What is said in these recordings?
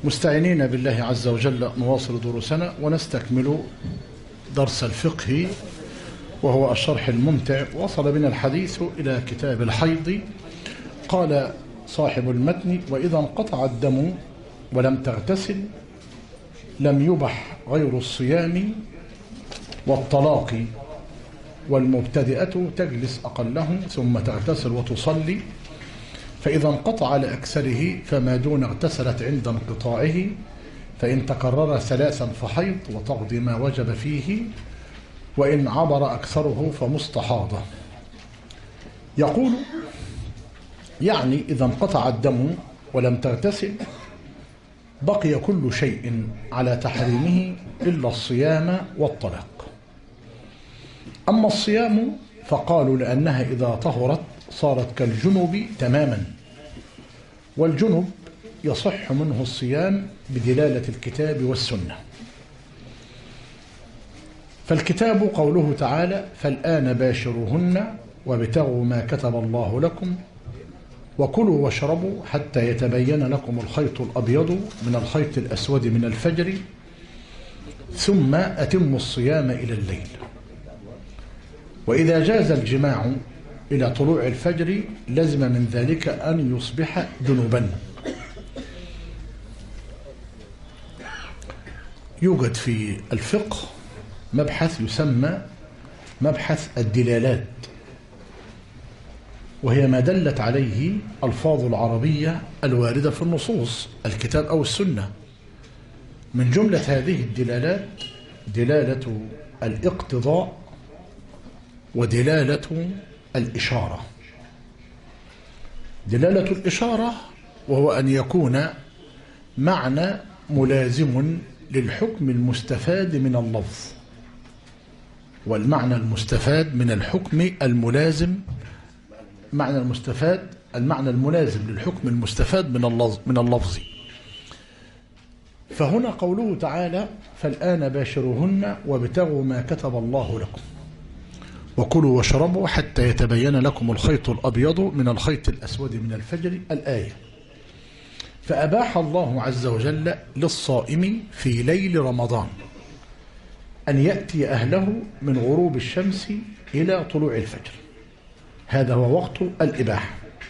مستعينين بالله عز وجل نواصل دروسنا ونستكمل درس الفقه وهو الشرح الممتع. وصل بنا الحديث إلى كتاب الحيض. قال صاحب المتن: وإذا انقطع الدم ولم تغتسل لم يبح غير الصيام والطلاق، والمبتدئة تجلس أقله ثم تغتسل وتصلي، فإذا انقطع لأكثره فما دون اغتسلت عند انقطاعه، فإن تكرر ثلاثا فحيض وتقضي ما وجب فيه، وإن عبر أكثره فمستحاضة. يقول يعني إذا انقطع الدم ولم تغتسل بقي كل شيء على تحريمه إلا الصيام والطلاق. أما الصيام فقالوا لأنها إذا طهرت صارت كالجنب تماما، والجنب يصح منه الصيام بدلالة الكتاب والسنة. فالكتاب قوله تعالى: فالآن باشروهن وابتغوا ما كتب الله لكم وكلوا واشربوا حتى يتبين لكم الخيط الأبيض من الخيط الأسود من الفجر ثم أتموا الصيام إلى الليل. وإذا جاز الجماع إلى طلوع الفجر لزم من ذلك أن يصبح جنبا. يوجد في الفقه مبحث يسمى مبحث الدلالات، وهي ما دلت عليه ألفاظ العربية الواردة في النصوص الكتاب أو السنة. من جملة هذه الدلالات دلالة الاقتضاء ودلالة الإشارة. دلالة الإشارة وهو أن يكون معنى ملازم للحكم المستفاد من اللفظ، والمعنى المستفاد من الحكم الملازم المعنى الملازم للحكم المستفاد من اللفظ. فهنا قوله تعالى: فالآن باشروهن وابتغوا ما كتب الله لكم وكلوا واشربوا حتى يتبين لكم الخيط الأبيض من الخيط الأسود من الفجر، الآية. فأباح الله عز وجل للصائم في ليل رمضان أن يأتي أهله من غروب الشمس إلى طلوع الفجر، هذا هو وقت الإباحة.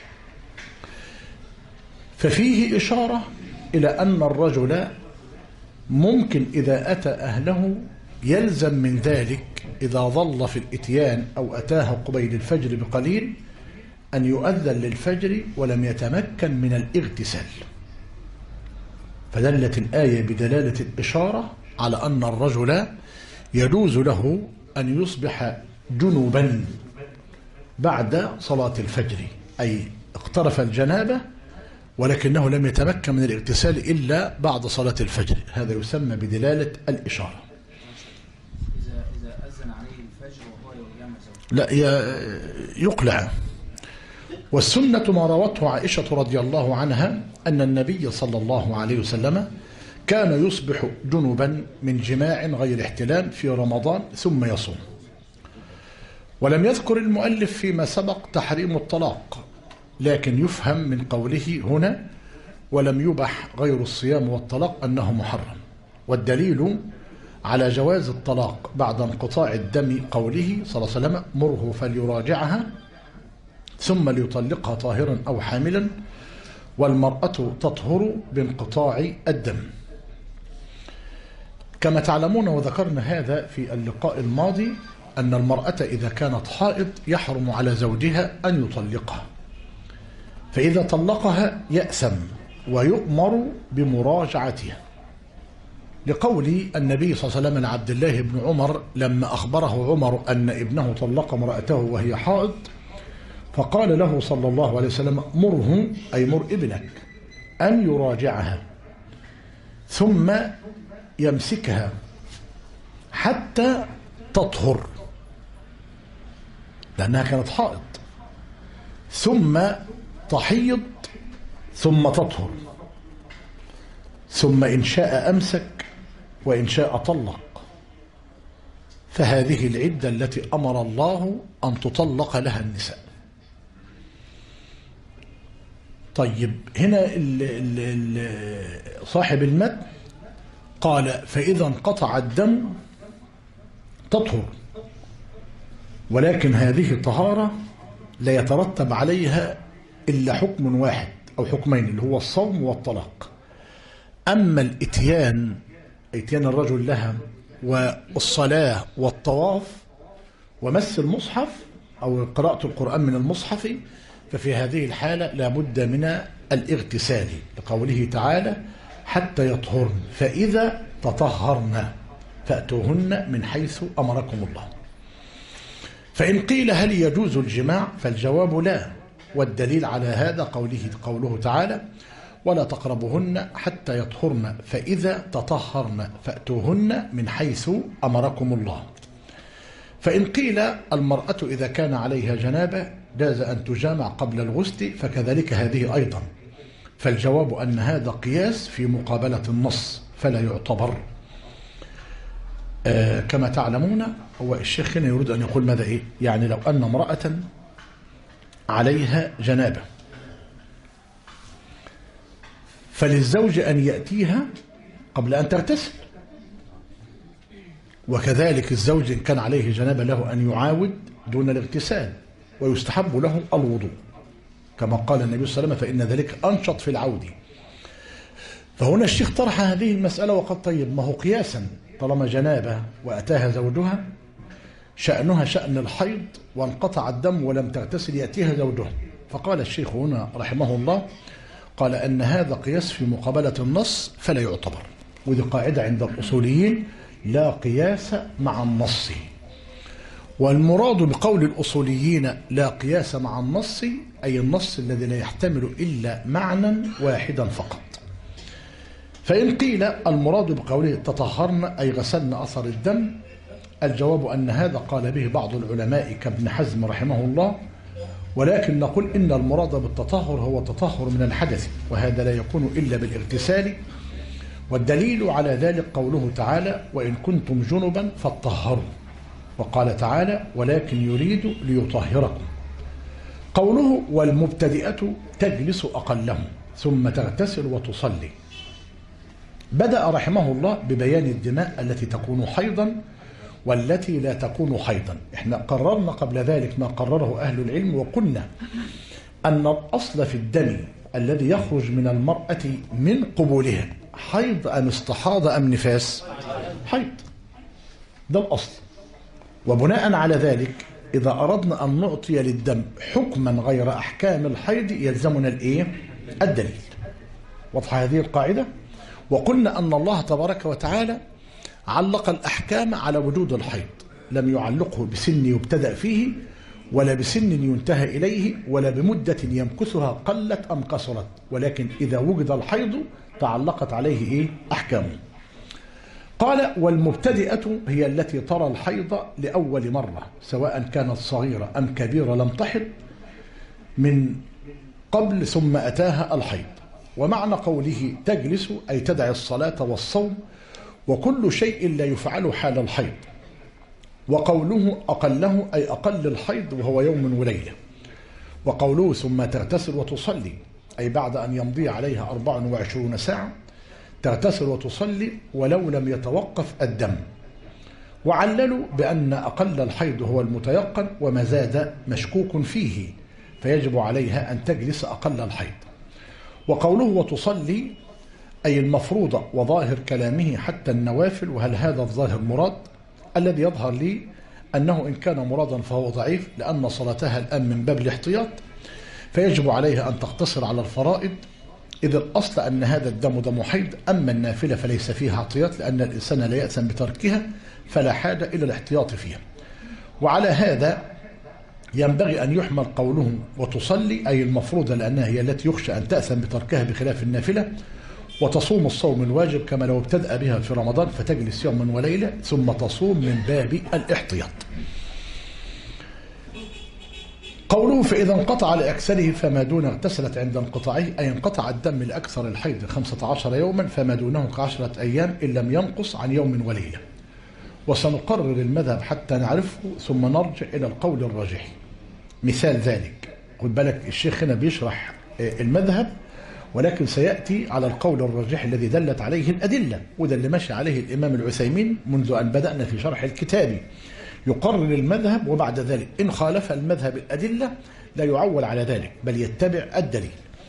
ففيه إشارة إلى أن الرجل ممكن إذا أتى أهله يلزم من ذلك إذا ظل في الإتيان أو أتاه قبيل الفجر بقليل أن يؤذن للفجر ولم يتمكن من الاغتسال. فدلت الآية بدلالة الإشارة على أن الرجل يجوز له أن يصبح جنوبا بعد صلاة الفجر، أي اقترف الجنابة ولكنه لم يتمكن من الاغتسال إلا بعد صلاة الفجر، هذا يسمى بدلالة الإشارة. إذا أذن عليه الفجر وهو يجامع لا زوجته يقلع. والسنة ما روته عائشة رضي الله عنها أن النبي صلى الله عليه وسلم كان يصبح جنبا من جماع غير احتلام في رمضان ثم يصوم. ولم يذكر المؤلف فيما سبق تحريم الطلاق، لكن يفهم من قوله هنا ولم يبح غير الصيام والطلاق أنه محرم. والدليل على جواز الطلاق بعد انقطاع الدم قوله صلى الله عليه وسلم: مره فليراجعها ثم ليطلقها طاهرا أو حاملا، والمرأة تطهر بانقطاع الدم. كما تعلمون وذكرنا هذا في اللقاء الماضي أن المرأة إذا كانت حائض يحرم على زوجها أن يطلقها، فإذا طلقها يأثم ويؤمر بمراجعتها، لقول النبي صلى الله عليه وسلم لعبد الله بن عمر لما أخبره عمر أن ابنه طلق امرأته وهي حائض، فقال له صلى الله عليه وسلم: مره، أي مر ابنك أن يراجعها ثم يمسكها حتى تطهر، لأنها كانت حائض، ثم تحيض ثم تطهر، ثم إن شاء أمسك وإن شاء طلق. فهذه العدة التي أمر الله أن تطلق لها النساء. طيب هنا صاحب المتن قال فإذا انقطع الدم تطهر، ولكن هذه طهارة لا يترتب عليها إلا حكم واحد أو حكمين اللي هو الصوم والطلاق. أما إتيان الرجل لها والصلاة والطواف ومس المصحف أو قراءة القرآن من المصحف ففي هذه الحالة لا بد من الاغتسال لقوله تعالى حتى يطهرن فإذا تطهرن فأتوهن من حيث أمركم الله. فإن قيل هل يجوز الجماع فالجواب لا، والدليل على هذا قوله تعالى ولا تقربهن حتى يطهرن فإذا تطهرن فأتوهن من حيث أمركم الله. فإن قيل المرأة إذا كان عليها جنابة جاز أن تجامع قبل الغسل فكذلك هذه أيضا، فالجواب أن هذا قياس في مقابلة النص فلا يعتبر. كما تعلمون هو الشيخ هنا يريد أن يقول ماذا يعني لو أن امرأة عليها جنابة فللزوج أن يأتيها قبل أن تغتسل، وكذلك الزوج إن كان عليه جنابة له أن يعاود دون الاغتسال، ويستحب له الوضوء كما قال النبي صلى الله عليه وسلم فإن ذلك أنشط في العود. فهنا الشيخ طرح هذه المسألة وقد طيب ما هو قياسا طالما جنابة وأتاها زوجها شأنها شأن الحيض وانقطع الدم ولم تغتسل يأتيها زوجها. فقال الشيخ هنا رحمه الله قال أن هذا قياس في مقابلة النص فلا يعتبر، ودي قاعدة عند الأصوليين لا قياس مع النص. والمراد بقول الأصوليين لا قياس مع النص أي النص الذي لا يحتمل إلا معنى واحدا فقط. فإن قيل المراد بقوله تطهرن أي غسلن أثر الدم، الجواب أن هذا قال به بعض العلماء كابن حزم رحمه الله، ولكن نقول إن المراد بالتطهر هو التطهر من الحدث، وهذا لا يكون إلا بالاغتسال. والدليل على ذلك قوله تعالى وإن كنتم جنبا فاطهروا، وقال تعالى ولكن يريد ليطهركم. قوله والمبتدئة تجلس أقلهم ثم تغتسل وتصلي، بدأ رحمه الله ببيان الدماء التي تكون حيضا والتي لا تكون حيضا. احنا قررنا قبل ذلك ما قرره أهل العلم وقلنا أن الأصل في الدم الذي يخرج من المرأة من قبولها حيض أم استحاضة أم نفاس؟ حيض، ده الأصل. وبناء على ذلك إذا أردنا أن نعطي للدم حكما غير أحكام الحيض يلزمنا الدليل. واضحة هذه القاعدة؟ وقلنا أن الله تبارك وتعالى علق الأحكام على وجود الحيض، لم يعلقه بسن يبتدأ فيه ولا بسن ينتهى إليه ولا بمدة يمكثها قلت أم كثرت، ولكن إذا وجد الحيض تعلقت عليه أحكامه. قال والمبتدئة هي التي ترى الحيض لأول مرة سواء كانت صغيرة أم كبيرة لم تحض من قبل ثم أتاها الحيض. ومعنى قوله تجلس أي تدعي الصلاة والصوم وكل شيء لا يفعل حال الحيض. وقوله أقله أي أقل الحيض وهو يوم وليلة. وقوله ثم تغتسل وتصلي أي بعد أن يمضي عليها 24 ساعة تغتسل وتصلي ولو لم يتوقف الدم. وعللوا بأن أقل الحيض هو المتيقن وما زاد مشكوك فيه فيجب عليها أن تجلس أقل الحيض. وقوله وتصلي أي المفروضة وظاهر كلامه حتى النوافل. وهل هذا الظاهر مراد؟ الذي يظهر لي أنه إن كان مرادا فهو ضعيف لأن صلاتها الآن من باب الاحتياط فيجب عليها أن تقتصر على الفرائض، إذ الأصل أن هذا الدم دم حيض. أما النافلة فليس فيها احتياط لأن الإنسان لا يأثم بتركها فلا حاجة إلى الاحتياط فيها. وعلى هذا ينبغي أن يحمل قوله وتصلي أي المفروضة لأنها هي التي يخشى أن تأثم بتركها بخلاف النافلة. وتصوم الصوم الواجب كما لو ابتدأ بها في رمضان فتجلس يوما وليلة ثم تصوم من باب الاحتياط. قوله فإذا انقطع لأكثره فما دون اغتسلت عند انقطاعه أي انقطع الدم لأكثر الحيض 15 يوما فما دونه ك10 أيام إن لم ينقص عن يوم وليلة. وسنقرر المذهب حتى نعرفه ثم نرجع إلى القول الراجح. مثال ذلك خد بالك الشيخ هنا بيشرح المذهب، ولكن سيأتي على القول الراجح الذي دلت عليه الأدلة، وده اللي ماشي عليه الإمام العثيمين منذ أن بدأنا في شرح الكتاب. يقرر المذهب، وبعد ذلك إن خالف المذهب الأدلة لا يعول على ذلك بل يتبع الدليل.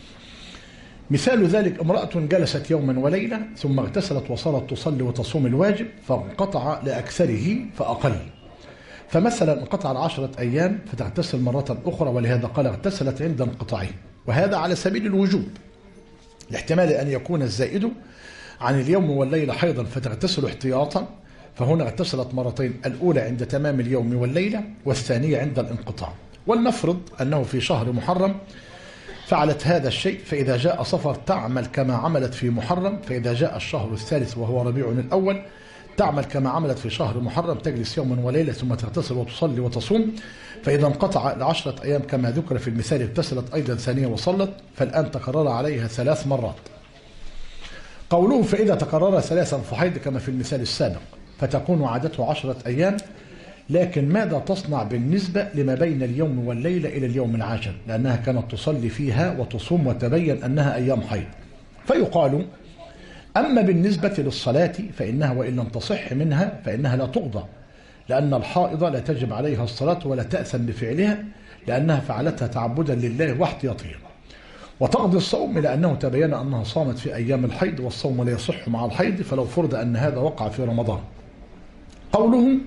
مثال ذلك امرأة جلست يوما وليلة ثم اغتسلت وصارت تصلي وتصوم الواجب فانقطع لأكثره فأقل، فمثلا انقطع 10 أيام فتغتسل مرة أخرى، ولهذا قال اغتسلت عند انقطاعه، وهذا على سبيل الوجوب، لاحتمال أن يكون الزائد عن اليوم والليلة حيضا فتغتسل احتياطا، فهنا اغتسلت مرتين، الأولى عند تمام اليوم والليلة والثانية عند الانقطاع. ولنفرض أنه في شهر محرم فعلت هذا الشيء، فإذا جاء صفر تعمل كما عملت في محرم، فإذا جاء الشهر الثالث وهو ربيع الأول تعمل كما عملت في شهر محرم، تجلس يوما وليلة ثم تغتسل وتصلي وتصوم، فإذا انقطع ل10 أيام كما ذكر في المثال اغتسلت أيضا ثانية وصلت، فالآن تكرر عليها 3 مرات. قوله فإذا تكرر 3 فحيض كما في المثال السابق، فتكون عادته 10 أيام، لكن ماذا تصنع بالنسبة لما بين اليوم والليلة إلى اليوم العاشر؟ لأنها كانت تصلي فيها وتصوم وتبين أنها أيام حيض. فيقال أما بالنسبة للصلاة فإنها وإن لم تصح منها فإنها لا تقضى، لأن الحائض لا تجب عليها الصلاة ولا تأثم بفعلها، لأنها فعلتها تعبدا لله واحتياطيا. وتقضي الصوم لأنه تبين أنها صامت في أيام الحيض، والصوم لا يصح مع الحيض، فلو فرض أن هذا وقع في رمضان. قوله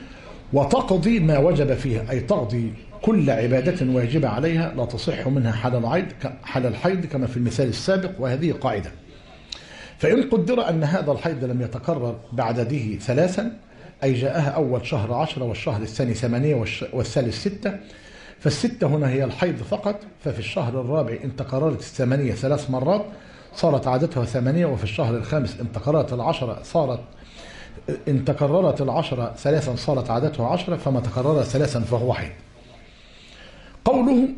وتقضي ما وجب فيها، أي تقضي كل عبادة واجبة عليها لا تصح منها حال الحيض كما في المثال السابق، وهذه قاعدة. فإن قدر أن هذا الحيض لم يتكرر بعدده 3، أي جاءها أول شهر 10 والشهر الثاني 8 والثالث 6، فال6 هنا هي الحيض فقط، ففي الشهر الرابع إن تكررت 8 3 مرات صارت عادتها 8، وفي الشهر الخامس إن تكررت 10 3 صارت عادته 10، فما تكرر 3 فهو حيض. قوله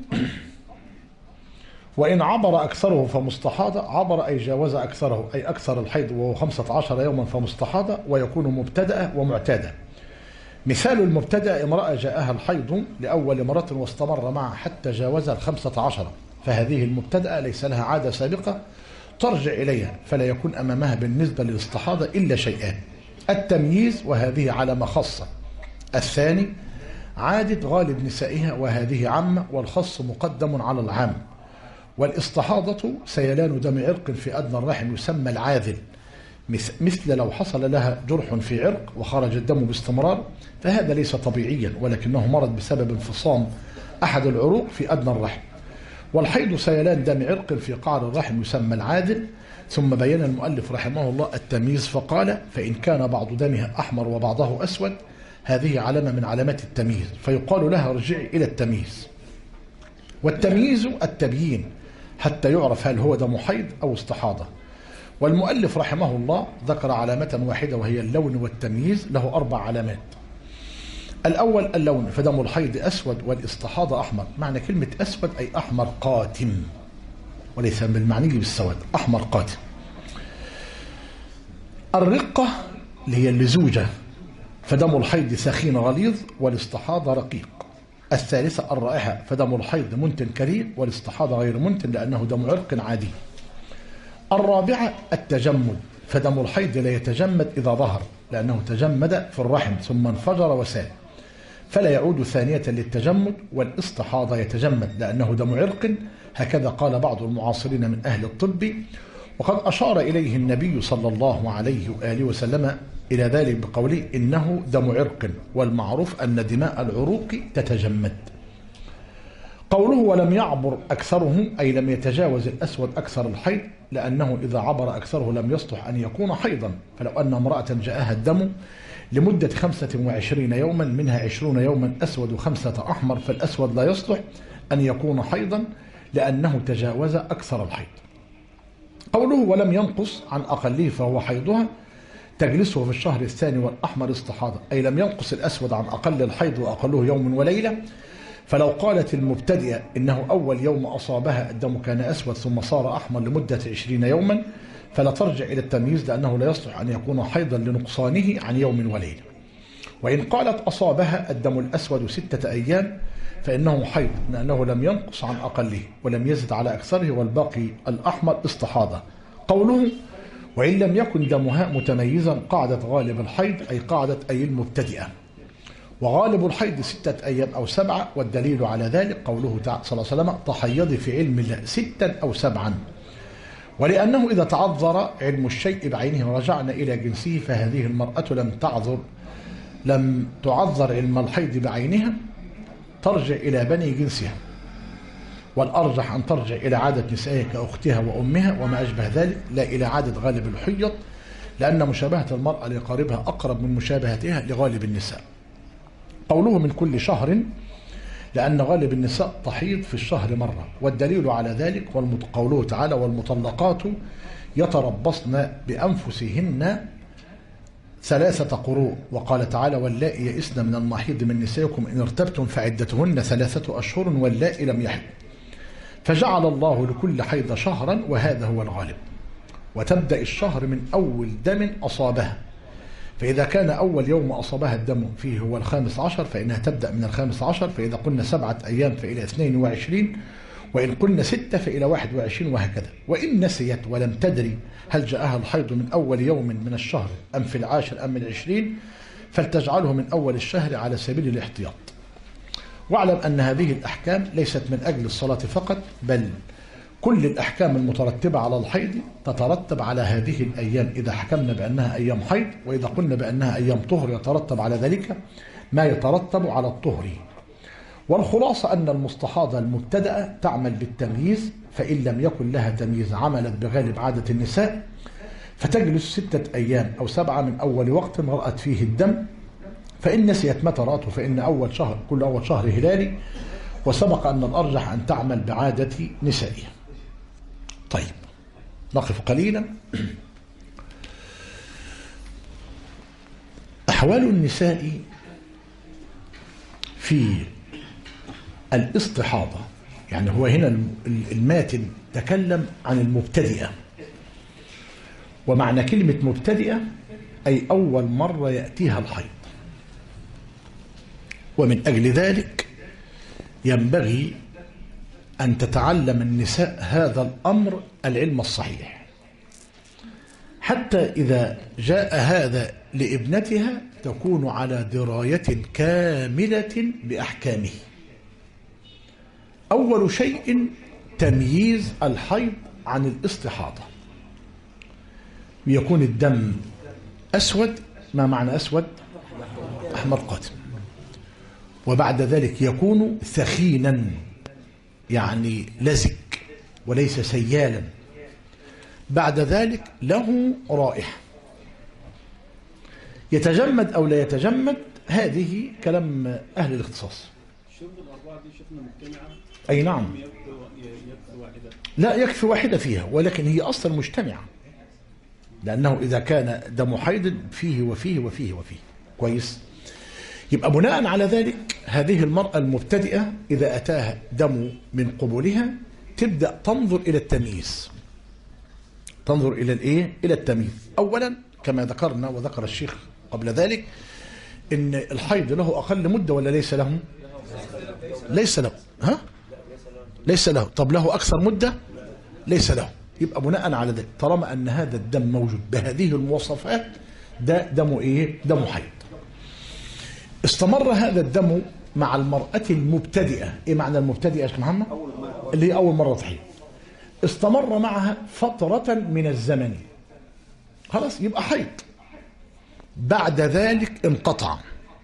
وإن عبر أكثره فمستحاضة، عبر أي جاوز أكثره، أي أكثر الحيض وهو 15 يوما فمستحاضة، ويكون مبتدأة ومعتادة. مثال المبتدأ امرأة جاءها الحيض لأول مرة واستمر معها حتى جاوز 15، فهذه المبتدأة ليس لها عادة سابقة ترجع إليها، فلا يكون أمامها بالنسبة للاستحاضة إلا شيئان: التمييز وهذه علامة خاصة، الثاني عادة غالب نسائها وهذه عامة، والخاص مقدم على العام. والاستحاضة سيلان دم عرق في أدنى الرحم يسمى العاذل، مثل لو حصل لها جرح في عرق وخرج الدم باستمرار، فهذا ليس طبيعيا ولكنه مرض بسبب انفصام أحد العروق في أدنى الرحم. والحيض سيلان دم عرق في قعر الرحم يسمى العاذل. ثم بين المؤلف رحمه الله التمييز فقال: فإن كان بعض دمها أحمر وبعضه أسود، هذه علامة من علامات التمييز، فيقال لها ارجعي إلى التمييز. والتمييز التبيين حتى يعرف هل هو دم حيض أو استحاضة. والمؤلف رحمه الله ذكر علامة واحدة وهي اللون، والتمييز له 4 علامات. الأول اللون، فدم الحيض أسود والاستحاضة أحمر. معنى كلمة أسود أي أحمر قاتم، وليس بالمعني بالسواد، أحمر قاتم. الرقة اللي هي اللزوجة، فدم الحيض سخين غليظ والاستحاضة رقيق. الثالثة الرائحة، فدم الحيض منتن كريم والاستحاضة غير منتن لأنه دم عرق عادي. الرابعة التجمد، فدم الحيض لا يتجمد إذا ظهر لأنه تجمد في الرحم ثم انفجر وسال، فلا يعود ثانية للتجمد. والاستحاضة يتجمد لأنه دم عرق، هكذا قال بعض المعاصرين من أهل الطب، وقد أشار إليه النبي صلى الله عليه وآله وسلم إلى ذلك بقوله: إنه دم عرق، والمعروف أن دماء العروق تتجمد. قوله ولم يعبر أكثره، أي لم يتجاوز الأسود أكثر الحيض، لأنه إذا عبر أكثره لم يصلح أن يكون حيضا. فلو أن امرأة جاءها الدم لمدة 25 يوما، منها 20 يوما أسود و5 أحمر، فالأسود لا يصلح أن يكون حيضا لأنه تجاوز أكثر الحيض. قوله ولم ينقص عن أقله فهو حيضها، تجلسه في الشهر الثاني والأحمر استحاضة، أي لم ينقص الأسود عن أقل الحيض وأقله يوم وليلة. فلو قالت المبتدئة إنه أول يوم أصابها الدم كان أسود ثم صار أحمر لمدة 20 يوما، فلا ترجع إلى التمييز لأنه لا يصلح أن يكون حيضا لنقصانه عن يوم وليلة. وإن قالت أصابها الدم الأسود 6 أيام فإنه حيض، لأنه لم ينقص عن أقله ولم يزد على أكثره، والباقي الأحمر استحاضة. قوله وإن لم يكن دمها متميزا قاعدة غالب الحيض، أي قاعدة أي المبتدئة، وغالب الحيض 6 أيام أو 7، والدليل على ذلك قوله تعالى صلى الله عليه وسلم تحيضي في علم الله 6 أو 7، ولأنه إذا تعذر علم الشيء بعينه رجعنا إلى جنسه، فهذه المرأة لم تعذر علم الحيض بعينها، ترجع إلى بني جنسها، والأرجح أن ترجع إلى عادة نسائها كأختها وأمها وما أشبه ذلك، لا إلى عادة غالب الحيض، لأن مشابهة المرأة لقاربها أقرب من مشابهتها لغالب النساء. قوله من كل شهر، لأن غالب النساء تحيض في الشهر مرة، والدليل على ذلك قوله تعالى والمطلقات يتربصن بأنفسهن 3 قروء، وقال تعالى واللائي يئسن من المحيض من نسائكم إن ارتبتم فعدتهن 3 أشهر واللائي لم يحض، فجعل الله لكل حيض شهرا وهذا هو الغالب، وتبدأ الشهر من أول دم أصابها، فإذا كان أول يوم أصابها الدم فيه هو 15 فإنها تبدأ من 15، فإذا قلنا 7 أيام فإلى 22، وإن قلنا 6 فإلى 21، وهكذا. وإن نسيت ولم تدري هل جاءها الحيض من أول يوم من الشهر أم في 10 أم من 20، فلتجعله من أول الشهر على سبيل الاحتياط. واعلم أن هذه الأحكام ليست من أجل الصلاة فقط، بل كل الأحكام المترتبة على الحيض تترتب على هذه الأيام، إذا حكمنا بأنها أيام حيض، وإذا قلنا بأنها أيام طهر يترتب على ذلك ما يترتب على الطهر. والخلاصة أن المستحاضة المبتدأة تعمل بالتمييز، فإن لم يكن لها تمييز عملت بغالب عادة النساء، فتجلس 6 أيام أو 7 من أول وقت رأت فيه الدم، فإن نسيت متى رأته فإن كل أول شهر هلالي، وسبق أن الأرجح أن تعمل بعادة نسائها. طيب نقف قليلا. أحوال النساء في الاستحاضة، يعني هو هنا الماتن تكلم عن المبتدئة، ومعنى كلمة مبتدئة أي أول مرة يأتيها الحيض، ومن أجل ذلك ينبغي أن تتعلم النساء هذا الأمر العلم الصحيح، حتى إذا جاء هذا لابنتها تكون على دراية كاملة بأحكامه. أول شيء تمييز الحيض عن الاستحاضة، يكون الدم أسود. ما معنى أسود؟ أحمر قاتم. وبعد ذلك يكون ثخينا، يعني لزج وليس سيالا. بعد ذلك له رائحة، يتجمد أو لا يتجمد، هذه كلام أهل الاختصاص. الشروط الأربعة دي شفنا مجتمعة. أي نعم. يكفي واحدة. لا يكفي واحدة فيها، ولكن هي أصلا مجتمعة، لأنه إذا كان دم حيض فيه وفيه وفيه وفيه. كويس. يبقى بناء على ذلك هذه المرأة المبتدئة إذا أتاها دم من قبولها تبدأ تنظر إلى التمييز. تنظر إلى الإيه؟ إلى التمييز. أولا كما ذكرنا وذكر الشيخ قبل ذلك إن الحيض له أقل مدة ولا ليس له؟ ليس له. ها؟ ليس له. طب له أكثر مدة؟ ليس له. يبقى بناء على ذلك طالما أن هذا الدم موجود بهذه المواصفات ده دم إيه؟ دم حيض. استمر هذا الدم مع المرأة المبتدئة. إيه معنى المبتدئة يا شيخ محمد؟ اللي هي أول مرة تحيض. استمر معها فترة من الزمن، خلاص يبقى حيض. بعد ذلك انقطع،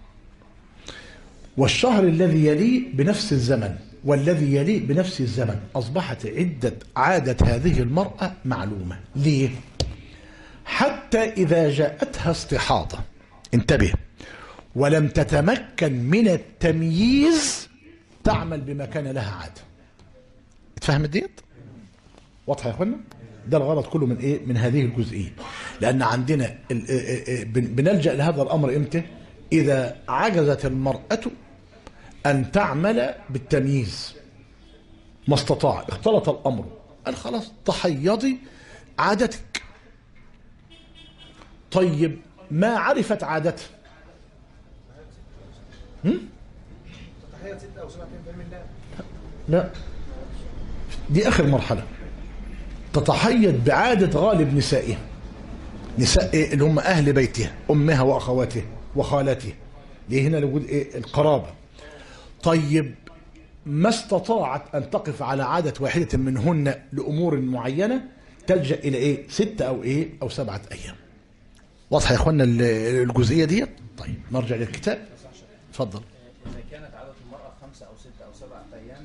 والشهر الذي يليه بنفس الزمن والذي يليه بنفس الزمن، أصبحت عادة هذه المرأة معلومة. ليه؟ حتى إذا جاءتها استحاضة، انتبه، ولم تتمكن من التمييز تعمل بما كان لها عادة. اتفهمت ديت؟ واضحة يا اخوانا؟ ده الغرض كله من ايه؟ من هذه الجزئية. لأن عندنا بنلجأ لهذا الأمر امتى؟ إذا عجزت المرأة أن تعمل بالتمييز، ما استطاع، اختلط الأمر، قال خلاص تحيضي عادتك. طيب ما عرفت عادتها، تتحيز 6 أو 7 أيام في علم الله. لا، دي آخر مرحلة. تتحيض بعادة غالب نسائها، نساء اللي هم أهل بيتها، أمها وأخواتها وخالاتها، ليه هنا لوجود القرابة. طيب ما استطاعت أن تقف على عادة واحدة منهن لأمور معينة تلجأ إلى 6 أو 7 أيام. واضحة يا إخوانا الجزئية دي؟ طيب نرجع للكتاب. اتفضل. إذا كانت عادة المرأة 5 أو 6 أو 7 أيام،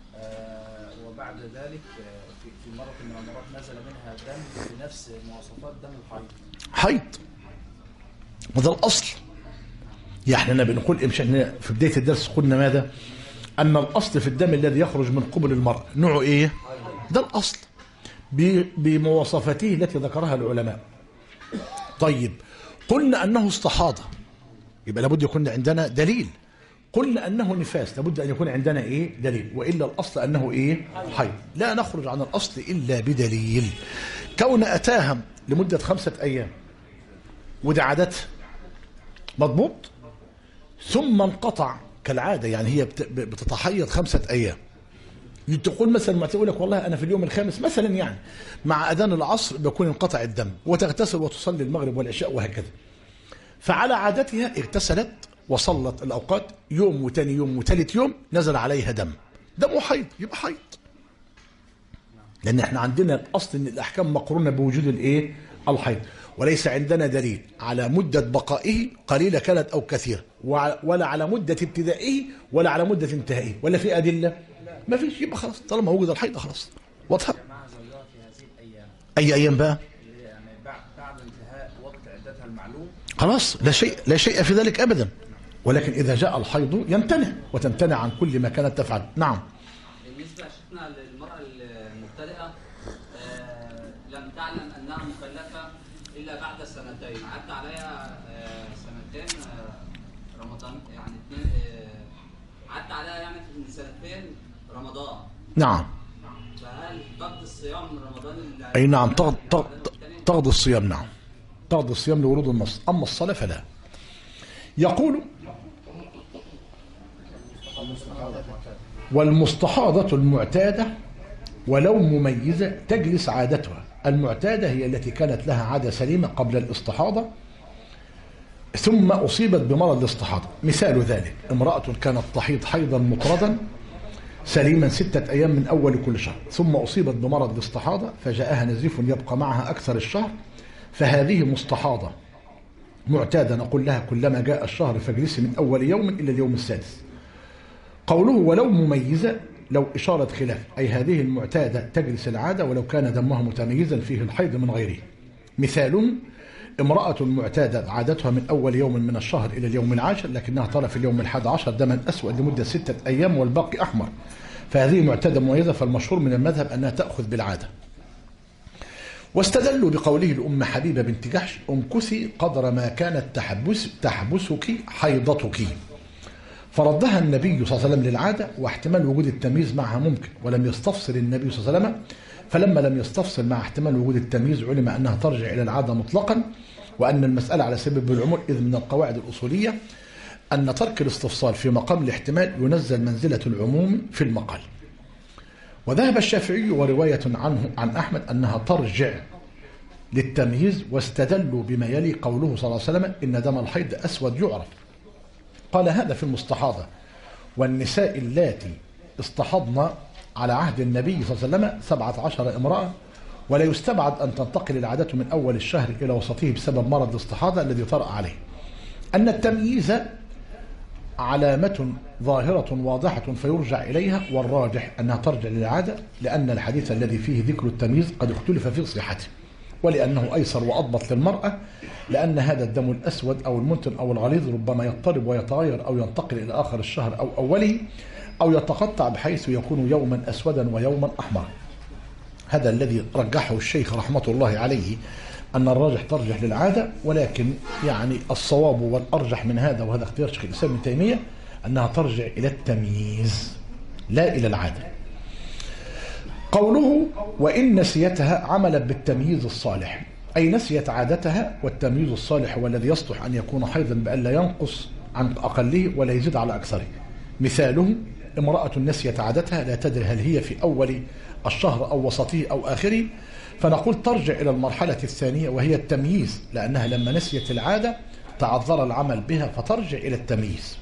وبعد ذلك في مرة من المرات نزل منها دم بنفس مواصفات دم الحيض. حيض، وده الأصل. يعني احنا بنقول مش احنا في بداية الدرس قلنا ماذا؟ أن الأصل في الدم الذي يخرج من قبل المرأة نوعه إيه؟ ده الأصل بمواصفاته التي ذكرها العلماء. طيب قلنا أنه استحاضة، يبقى لابد يكون عندنا دليل. قلنا أنه نفاس، لابد أن يكون عندنا دليل، وإلا الأصل أنه حيض. لا نخرج عن الأصل إلا بدليل. كون أتاهم لمدة 5 أيام وده عادته مضبوط، ثم انقطع كالعادة، يعني هي بتتحيض 5 أيام، تقول مثلا ما تقول لك والله أنا في اليوم الخامس مثلا، يعني مع أذان العصر بيكون انقطع الدم، وتغتسل وتصلي المغرب والعشاء وهكذا. فعلى عادتها اغتسلت وصلت الأوقات، يوم وتاني يوم وتالت يوم نزل عليها دم حيض، يبقى حيض. لأن احنا عندنا الأصل أن الأحكام مقرونة بوجود الحيض، وليس عندنا دليل على مدة بقائه قليلة كانت أو كثيرة، ولا على مدة ابتدائه ولا على مدة انتهائه، ولا في أدلة، ما فيش. يبقى خلاص طالما وجد الحيض خلاص. واضحة؟ مع زوجها في هذه الأيام. أي أيام بقى؟ يعني بعد انتهاء وقت عدتها المعلوم خلاص، لا شيء في ذلك أبدا. ولكن إذا جاء الحيض يمتنع، وتمتنع عن كل ما كانت تفعل. نعم. بالنسبة شفنا للمرأة المبتدئة لم تعلم أنها مكلفة إلا بعد 2 سنين، عدى عليها 2 سنين رمضان، يعني عدى عليها يعني من 2 سنين رمضان. نعم. فهل تقضي الصيام من رمضان؟ أي نعم، تقضي الصيام. نعم، تقضي الصيام لورود النص. أما الصلاة فلا. يقول والمستحاضة المعتادة ولو مميزة تجلس عادتها. المعتادة هي التي كانت لها عادة سليمة قبل الاستحاضة ثم أصيبت بمرض الاستحاضة. مثال ذلك امرأة كانت تحيض حيضا مطردا سليما 6 أيام من أول كل شهر، ثم أصيبت بمرض الاستحاضة فجاءها نزيف يبقى معها أكثر الشهر، فهذه مستحاضة معتادة، نقول لها كلما جاء الشهر فاجلسي من أول يوم إلى اليوم السادس. قوله ولو مميزة لو إشارة خلاف، أي هذه المعتادة تجلس العادة ولو كان دمها متميزا فيه الحيض من غيره. مثال امرأة معتادة عادتها من أول يوم من الشهر إلى اليوم العاشر، لكنها ترى في اليوم 11 دما أسود لمدة 6 أيام والباقي أحمر، فهذه معتادة مميزة، فالمشهور من المذهب أنها تأخذ بالعادة. واستدلوا بقوله لأم حبيبة بنت جحش امكثي قدر ما كانت تحبسك حيضتك، فردها النبي صلى الله عليه وسلم للعادة، واحتمال وجود التمييز معها ممكن، ولم يستفصل النبي صلى الله عليه وسلم، فلما لم يستفصل مع احتمال وجود التمييز علم أنها ترجع إلى العادة مطلقا، وأن المسألة على سبب العموم، إذ من القواعد الأصولية أن ترك الاستفصال في مقام الاحتمال ينزل منزلة العموم في المقال. وذهب الشافعي ورواية عنه عن أحمد أنها ترجع للتمييز، واستدلوا بما يلي قوله صلى الله عليه وسلم إن دم الحيض أسود يعرف. قال هذا في المستحاضة، والنساء اللاتي استحضن على عهد النبي صلى الله عليه وسلم 17 امرأة، ولا يستبعد أن تنتقل العادة من أول الشهر إلى وسطه بسبب مرض الاستحاضة الذي طرأ عليه. أن التمييز علامة ظاهرة واضحة فيرجع إليها، والراجح أنها ترجع للعادة، لأن الحديث الذي فيه ذكر التمييز قد اختلف في صحته، ولأنه أيسر وأضبط للمرأة، لأن هذا الدم الأسود أو المنتن أو الغليظ ربما يضطرب ويتغير أو ينتقل إلى آخر الشهر أو أوله، أو يتقطع بحيث يكون يوما أسودا ويوما أحمر. هذا الذي رجحه الشيخ رحمة الله عليه، أن الراجح ترجح للعادة، ولكن يعني الصواب والأرجح من هذا، وهذا اختيار شيخ الإسلام ابن تيمية، أنها ترجع إلى التمييز لا إلى العادة. قوله وإن نسيتها عملت بالتمييز الصالح، أي نسيت عادتها، والتمييز الصالح هو الذي يصلح أن يكون حيضا بأن لا ينقص عن أقله ولا يزيد على أكثره. مثاله امرأة نسيت عادتها لا تدري هل هي في أول الشهر أو وسطه أو آخره، فنقول ترجع إلى المرحلة الثانية وهي التمييز، لأنها لما نسيت العادة تعذر العمل بها فترجع إلى التمييز.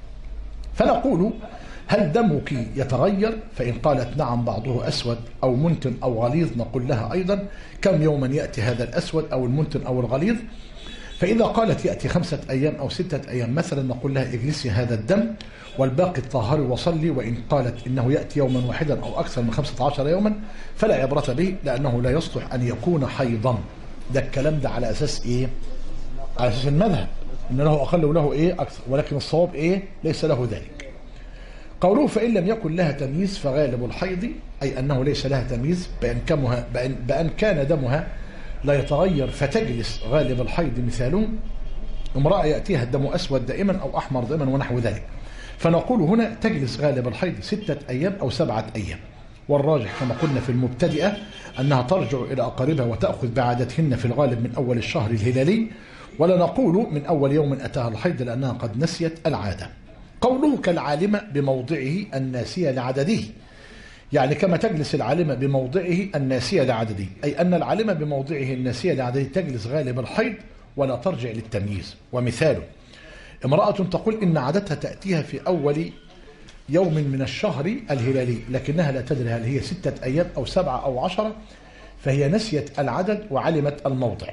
فنقول هل دمك يتغير؟ فإن قالت نعم بعضه أسود أو منتن أو غليظ نقول لها أيضا كم يوما يأتي هذا الأسود أو المنتن أو الغليظ؟ فإذا قالت يأتي 5 أيام أو 6 أيام مثلا نقول لها اجلسي هذا الدم والباقي طهري وصلي. وإن قالت إنه يأتي يوما واحدا أو أكثر من 15 يوما فلا عبرة به، لأنه لا يصلح أن يكون حيضا. ده الكلام ده على أساس إيه؟ على أساس المذهب إن له أقل وله إيه أكثر، ولكن الصواب إيه؟ ليس له ذلك. قوله فإن لم يكن لها تمييز فغالب الحيض، أي أنه ليس لها تمييز بأن كان دمها لا يتغير فتجلس غالب الحيض. مثاله امرأة يأتيها الدم أسود دائما أو أحمر دائما ونحو ذلك، فنقول هنا تجلس غالب الحيض 6 أيام أو 7 أيام. والراجح كما قلنا في المبتدئة أنها ترجع إلى أقاربها وتأخذ بعادتهن في الغالب من أول الشهر الهلالي، ولا نقول من أول يوم أتاها الحيض لأنها قد نسيت العادة. قوله كالعالمة بموضعه الناسية لعدده، يعني كما تجلس العالمة بموضعه الناسية لعدده، أي أن العالمة بموضعه الناسية لعدده تجلس غالب الحيض ولا ترجع للتمييز. ومثاله امرأة تقول إن عادتها تأتيها في أول يوم من الشهر الهلالي، لكنها لا تدري هل هي 6 أيام أو 7 أو 10، فهي نسيت العدد وعلمت الموضع.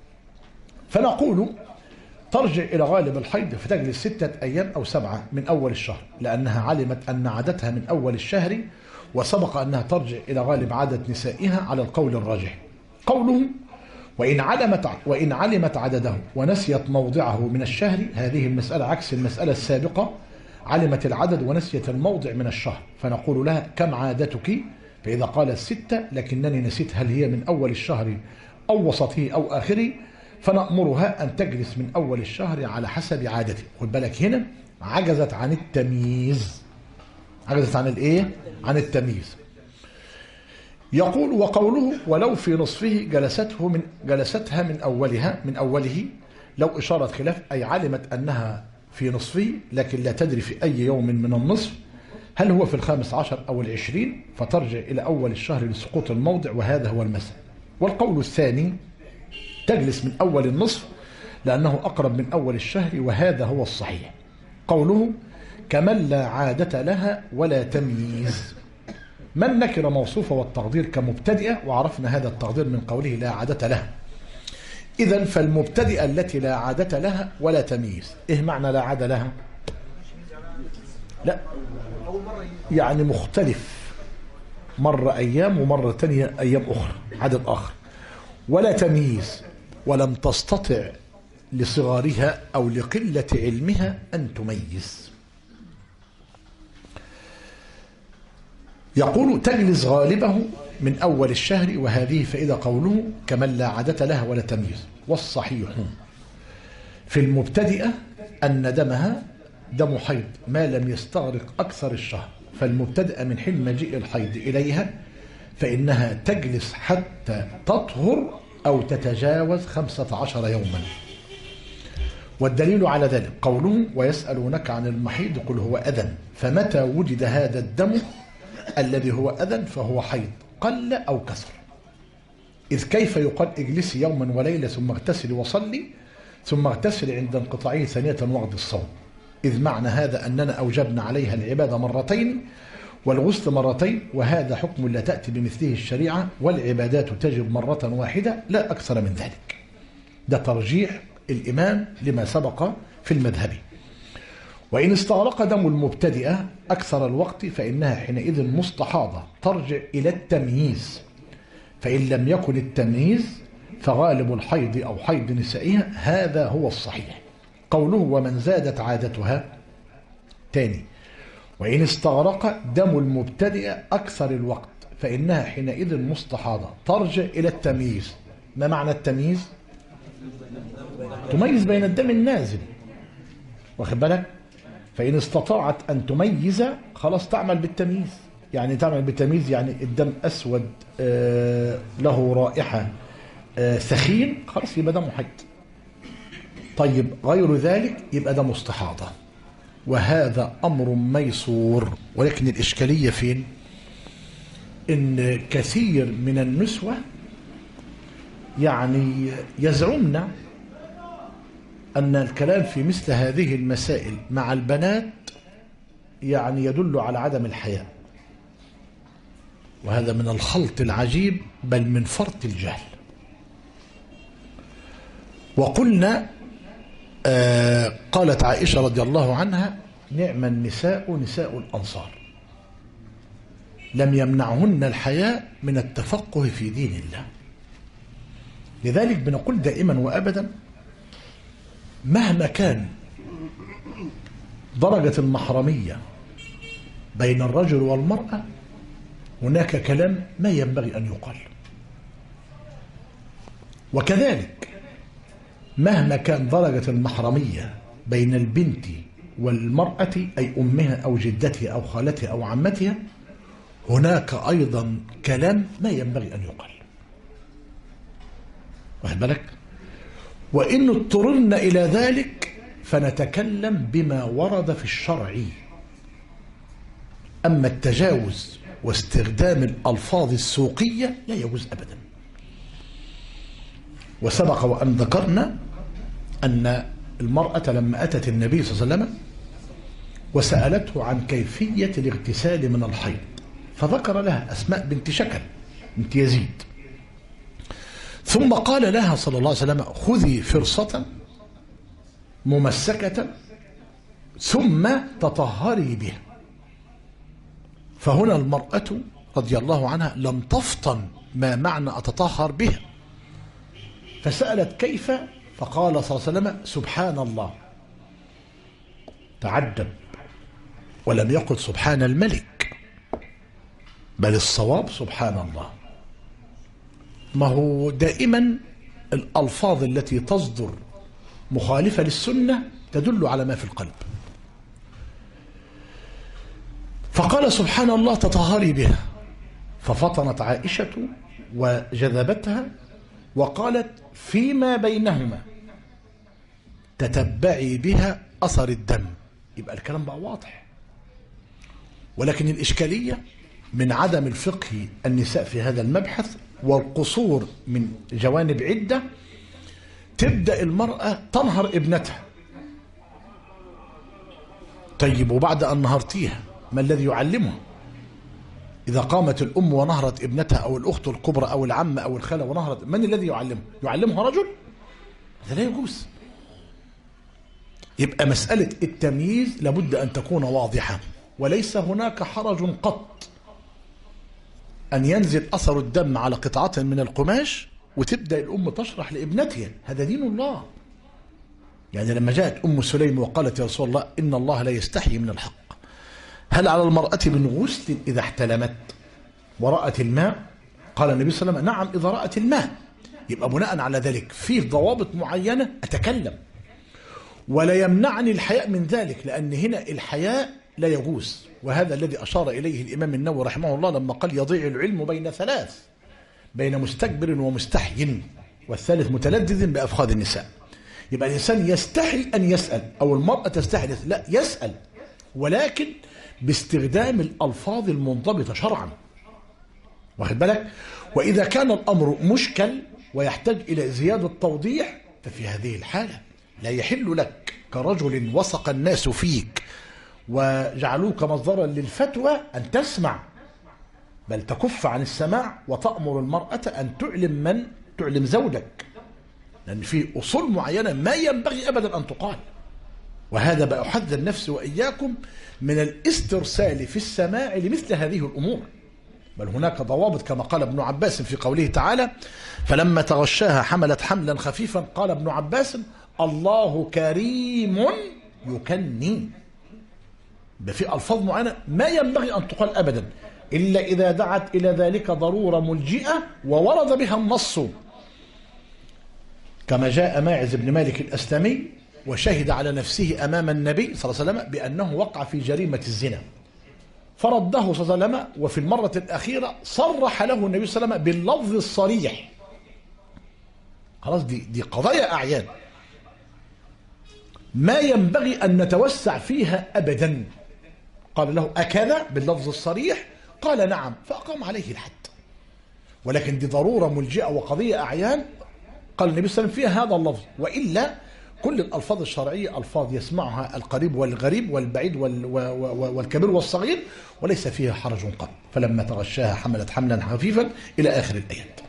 فنقول ترجع إلى غالب الحيض فتجلس 6 أيام أو 7 من أول الشهر، لأنها علمت أن عادتها من أول الشهر، وسبق أنها ترجع إلى غالب عادة نسائها على القول الراجح. قوله وإن علمت عدده ونسيت موضعه من الشهر، هذه المسألة عكس المسألة السابقة، علمت العدد ونسيت الموضع من الشهر، فنقول لها كم عادتك؟ فإذا قالت 6 لكنني نسيت هل هي من أول الشهر أو وسطه أو آخره، فنأمرها أن تجلس من أول الشهر على حسب عادته. خد بالك هنا عجزت عن التمييز، عجزت عن الإيه؟ عن التمييز. يقول وقوله ولو في نصفه جلستها من أوله لو إشارة خلاف، أي علمت أنها في نصفه لكن لا تدري في أي يوم من النصف هل هو في 15 أو 20، فترجع إلى أول الشهر لسقوط الموضع، وهذا هو المسألة. والقول الثاني تجلس من أول النصف لأنه أقرب من أول الشهر، وهذا هو الصحيح. قوله كمن لا عادة لها ولا تمييز، من نكر موصوفة والتقدير كمبتدئة، وعرفنا هذا التقدير من قوله لا عادة لها. إذن فالمبتدئة التي لا عادة لها ولا تمييز، إيه معنى لا عادة لها؟ لا يعني مختلف، مرة أيام ومرة تانية أيام أخرى عدد آخر. ولا تمييز ولم تستطع لصغارها أو لقلة علمها أن تميز. يقول تجلس غالبه من أول الشهر، وهذه فإذا قوله كمن لا عادة لها ولا تمييز. والصحيح في المبتدئة أن دمها دم حيض ما لم يستغرق أكثر الشهر، فالمبتدئة من حين مجيء الحيض إليها فإنها تجلس حتى تطهر أو تتجاوز 15 يوما. والدليل على ذلك قوله ويسألونك عن المحيض قل هو أذى، فمتى وجد هذا الدم الذي هو أذى فهو حيض قل أو كثر. إذ كيف يقال اجلسي يوما وليلة ثم اغتسلي وصلي ثم اغتسلي عند انقطاعه ثانية واقضي الصوم، إذ معنى هذا أننا أوجبنا عليها العبادة مرتين والغسل مرتين، وهذا حكم لا تأتي بمثله الشريعة، والعبادات تجب مرة واحدة لا أكثر من ذلك. ده ترجيح الإمام لما سبق في المذهب. وإن استغرق دم المبتدئة أكثر الوقت فإنها حينئذ مستحاضة ترجع إلى التمييز، فإن لم يكن التمييز فغالب الحيض أو حيض نسائها، هذا هو الصحيح. قوله ومن زادت عادتها تاني، وإن استغرق دم المبتدئة أكثر الوقت فإنها حينئذ مستحاضة ترجع إلى التمييز. ما معنى التمييز؟ تميز بين الدم النازل، واخد بالك؟ فإن استطاعت أن تميز خلاص تعمل بالتمييز. يعني تعمل بالتمييز يعني الدم أسود له رائحة ثخين، خلاص يبقى دمه حيض. طيب غير ذلك يبقى ده مستحاضة، وهذا أمر ميسور. ولكن الإشكالية فين؟ إن كثير من النسوة يعني يزعمن أن الكلام في مثل هذه المسائل مع البنات يعني يدل على عدم الحياء، وهذا من الخلط العجيب بل من فرط الجهل. وقلنا قالت عائشة رضي الله عنها: نعم النساء نساء الأنصار، لم يمنعهن الحياء من التفقه في دين الله. لذلك بنقول دائما وأبدا مهما كان درجة المحرمية بين الرجل والمرأة هناك كلام ما ينبغي أن يقال، وكذلك مهما كان درجة المحرمية بين البنت والمرأة أي أمها أو جدتها أو خالتها أو عمتها هناك أيضا كلام ما ينبغي أن يقال. واخد بالك؟ وإن اضطررنا إلى ذلك فنتكلم بما ورد في الشرع. أما التجاوز واستخدام الألفاظ السوقية لا يجوز أبدا. وسبق وأن ذكرنا أن المرأة لما أتت النبي صلى الله عليه وسلم وسألته عن كيفية الاغتسال من الحيض، فذكر لها أسماء بنت شكل بنت يزيد، ثم قال لها صلى الله عليه وسلم: خذي فرصة ممسكة ثم تطهري بها. فهنا المرأة رضي الله عنها لم تفطن ما معنى أتطهر بها، فسألت كيف، فقال صلى الله عليه وسلم: سبحان الله. تعجب ولم يقل سبحان الملك، بل الصواب سبحان الله. ما هو دائما الألفاظ التي تصدر مخالفة للسنة تدل على ما في القلب. فقال سبحان الله تطهري بها، ففطنت عائشة وجذبتها وقالت: فيما بينهما تتبعي بها أثر الدم. يبقى الكلام بقى واضح. ولكن الإشكالية من عدم الفقه النساء في هذا المبحث والقصور من جوانب عدة، تبدأ المرأة تنهر ابنتها. طيب وبعد أن نهرتيها ما الذي يعلمها؟ إذا قامت الأم ونهرت ابنتها أو الأخت الكبرى أو العم أو الخالة ونهرت، من الذي يعلمها؟ يعلمها رجل؟ هذا لا يجوز. يبقى مسألة التمييز لابد أن تكون واضحة، وليس هناك حرج قط أن ينزل أثر الدم على قطعة من القماش وتبدأ الأم تشرح لابنتها. هذا دين الله. يعني لما جاءت أم سليم وقالت: يا رسول الله إن الله لا يستحي من الحق، هل على المرأة من غسل إذا احتلمت ورأت الماء؟ قال النبي صلى الله عليه وسلم: نعم إذا رأت الماء. يبقى بناء على ذلك فيه ضوابط معينة أتكلم، ولا يمنعني الحياء من ذلك، لأن هنا الحياء لا يجوز. وهذا الذي أشار إليه الإمام النووي رحمه الله لما قال: يضيع العلم بين ثلاث، بين مستكبر ومستحي، والثالث متلذذ بأفخاذ النساء. يبقى الإنسان يستحي أن يسأل، أو المرأة تستحي لا يسأل، ولكن باستخدام الألفاظ المنضبطة شرعا. واخد بالك؟ وإذا كان الأمر مشكل ويحتاج إلى زيادة توضيح ففي هذه الحالة لا يحل لك كرجل وثق الناس فيك وجعلوك مصدرا للفتوى أن تسمع، بل تكف عن السماع وتأمر المرأة أن تعلم زوجك، لأن في أصول معينة ما ينبغي أبدا أن تقال. وهذا بأحذر نفسي وإياكم من الاسترسال في السماع لمثل هذه الأمور، بل هناك ضوابط كما قال ابن عباس في قوله تعالى: فلما تغشاها حملت حملا خفيفا. قال ابن عباس: الله كريم يكني. في ألفاظ معينة ما ينبغي أن تقال أبدا إلا إذا دعت إلى ذلك ضرورة ملجئة وورد بها النص، كما جاء ماعز بن مالك الأسلمي وشهد على نفسه أمام النبي صلى الله عليه وسلم بأنه وقع في جريمة الزنا، فرده صلى الله عليه وسلم، وفي المرة الأخيرة صرح له النبي صلى الله عليه وسلم باللفظ الصريح. خلاص دي قضايا أعيان. ما ينبغي أن نتوسع فيها أبدا. قال له أكذا باللفظ الصريح؟ قال نعم، فأقام عليه الحد. ولكن دي ضرورة ملجئة وقضية أعيان، قال النبي صلى الله عليه وسلم فيها هذا اللفظ، وإلا كل الألفاظ الشرعية ألفاظ يسمعها القريب والغريب والبعيد والكبير والصغير، وليس فيها حرج قط. فلما تغشاها حملت حملا خفيفا إلى آخر الآيات.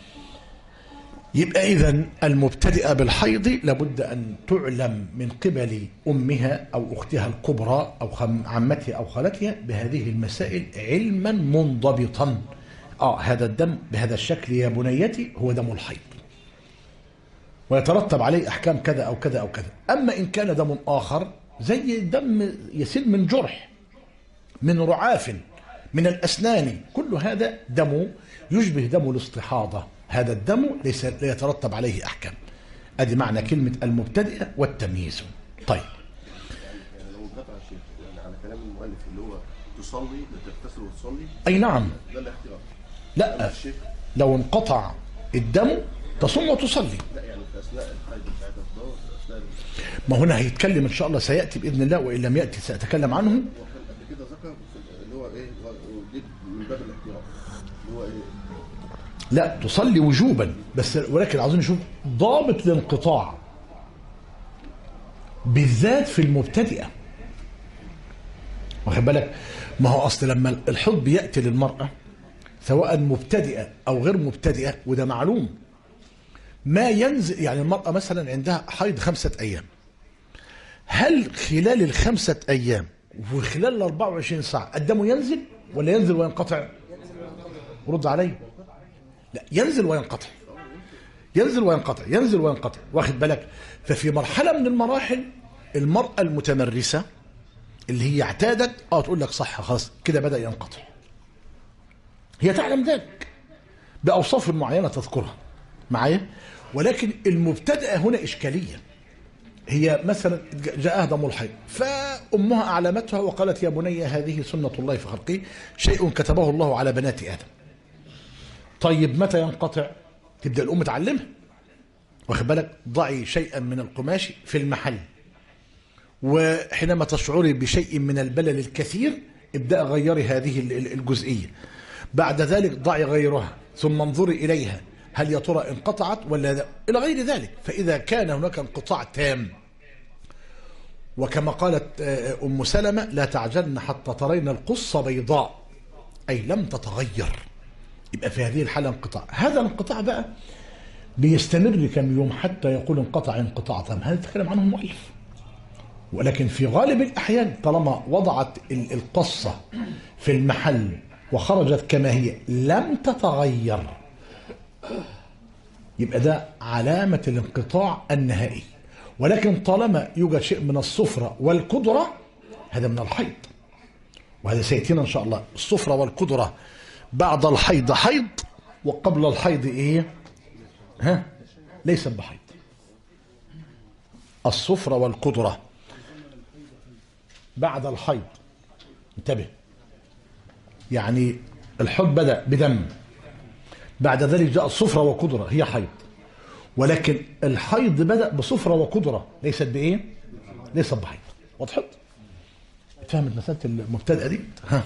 يبقى إذن المبتدئة بالحيض لابد أن تعلم من قبل أمها أو أختها الكبرى أو عمتها أو خالتها بهذه المسائل علما منضبطا. هذا الدم بهذا الشكل يا بنيتي هو دم الحيض، ويترتب عليه أحكام كذا أو كذا أو كذا. أما إن كان دم آخر زي دم يسيل من جرح، من رعاف، من الأسنان، كل هذا دم يشبه دم الاستحاضة، هذا الدم لا يترتب عليه أحكام. أدي معنى كلمة المبتدئة والتمييز. طيب، يعني لو انقطع الشيخ يعني على كلام المؤلف اللي هو تصلي تغتسل وتصلي، أي نعم، ده الاحتياط. لا، لو انقطع الدم تصوم وتصلي. لا يعني في اثناء الحيض بتاعتها الدور اثناء ما هنا هيتكلم ان شاء الله، سياتي باذن الله، وان لم ياتي ساتكلم عنه. هو كان قبل كده ذكر اللي هو ايه، ودي من باب الاحتياط اللي هو ايه، لا تصلي وجوبا، بس ولكن عاوزين نشوف ضابط الانقطاع بالذات في المبتدئه. واخد بالك؟ ما هو اصل لما الحيض بياتي للمراه سواء مبتدئه او غير مبتدئه، وده معلوم، ما ينزل يعني المراه مثلا عندها حيض 5 أيام، هل خلال ال5 أيام وخلال ال 24 ساعه الدم ينزل ولا ينزل وينقطع؟ رد علي. لا، ينزل وينقطع، ينزل وينقطع، ينزل وينقطع. واخد بالك؟ ففي مرحله من المراحل المراه المتمرسه اللي هي اعتادت تقول لك صح خلاص كده بدا ينقطع، هي تعلم ذلك باوصاف معينه تذكرها معايا. ولكن المبتدئه هنا اشكاليه، هي مثلا جاءها دم الحيض فامها اعلمتها وقالت يا بني هذه سنه الله في خلقه، شيء كتبه الله على بنات ادم. طيب متى ينقطع؟ تبدا الام تعلمها، واخد بالك؟ ضعي شيئا من القماش في المحل، وحينما تشعري بشيء من البلل الكثير ابدأ غيري هذه الجزئية، بعد ذلك ضعي غيرها، ثم انظري إليها هل يا ترى انقطعت ولا لا، إلى غير ذلك. فإذا كان هناك انقطاع تام، وكما قالت أم سلمة لا تعجلن حتى ترين القص بيضاء، أي لم تتغير، يبقى في هذه الحالة انقطاع. هذا الانقطاع بقى بيستمر كم يوم حتى يقول انقطع انقطاع تام، هذا يتكلم عنه المؤلف. ولكن في غالب الأحيان طالما وضعت القصة في المحل وخرجت كما هي لم تتغير، يبقى ده علامة الانقطاع النهائي. ولكن طالما يوجد شيء من الصفرة والقدرة هذا من الحيض، وهذا سيأتينا إن شاء الله. الصفرة والقدرة بعد الحيض حيض، وقبل الحيض إيه؟ ليس بحيض. الصفرة والقدرة بعد الحيض، انتبه، يعني الحيض بدأ بدم، بعد ذلك جاء الصفرة وقدرة هي حيض، ولكن الحيض بدأ بصفرة وقدرة ليست بإيه؟ ليست بحيض. وضحت؟ فهمت مسألة المبتدأة دي؟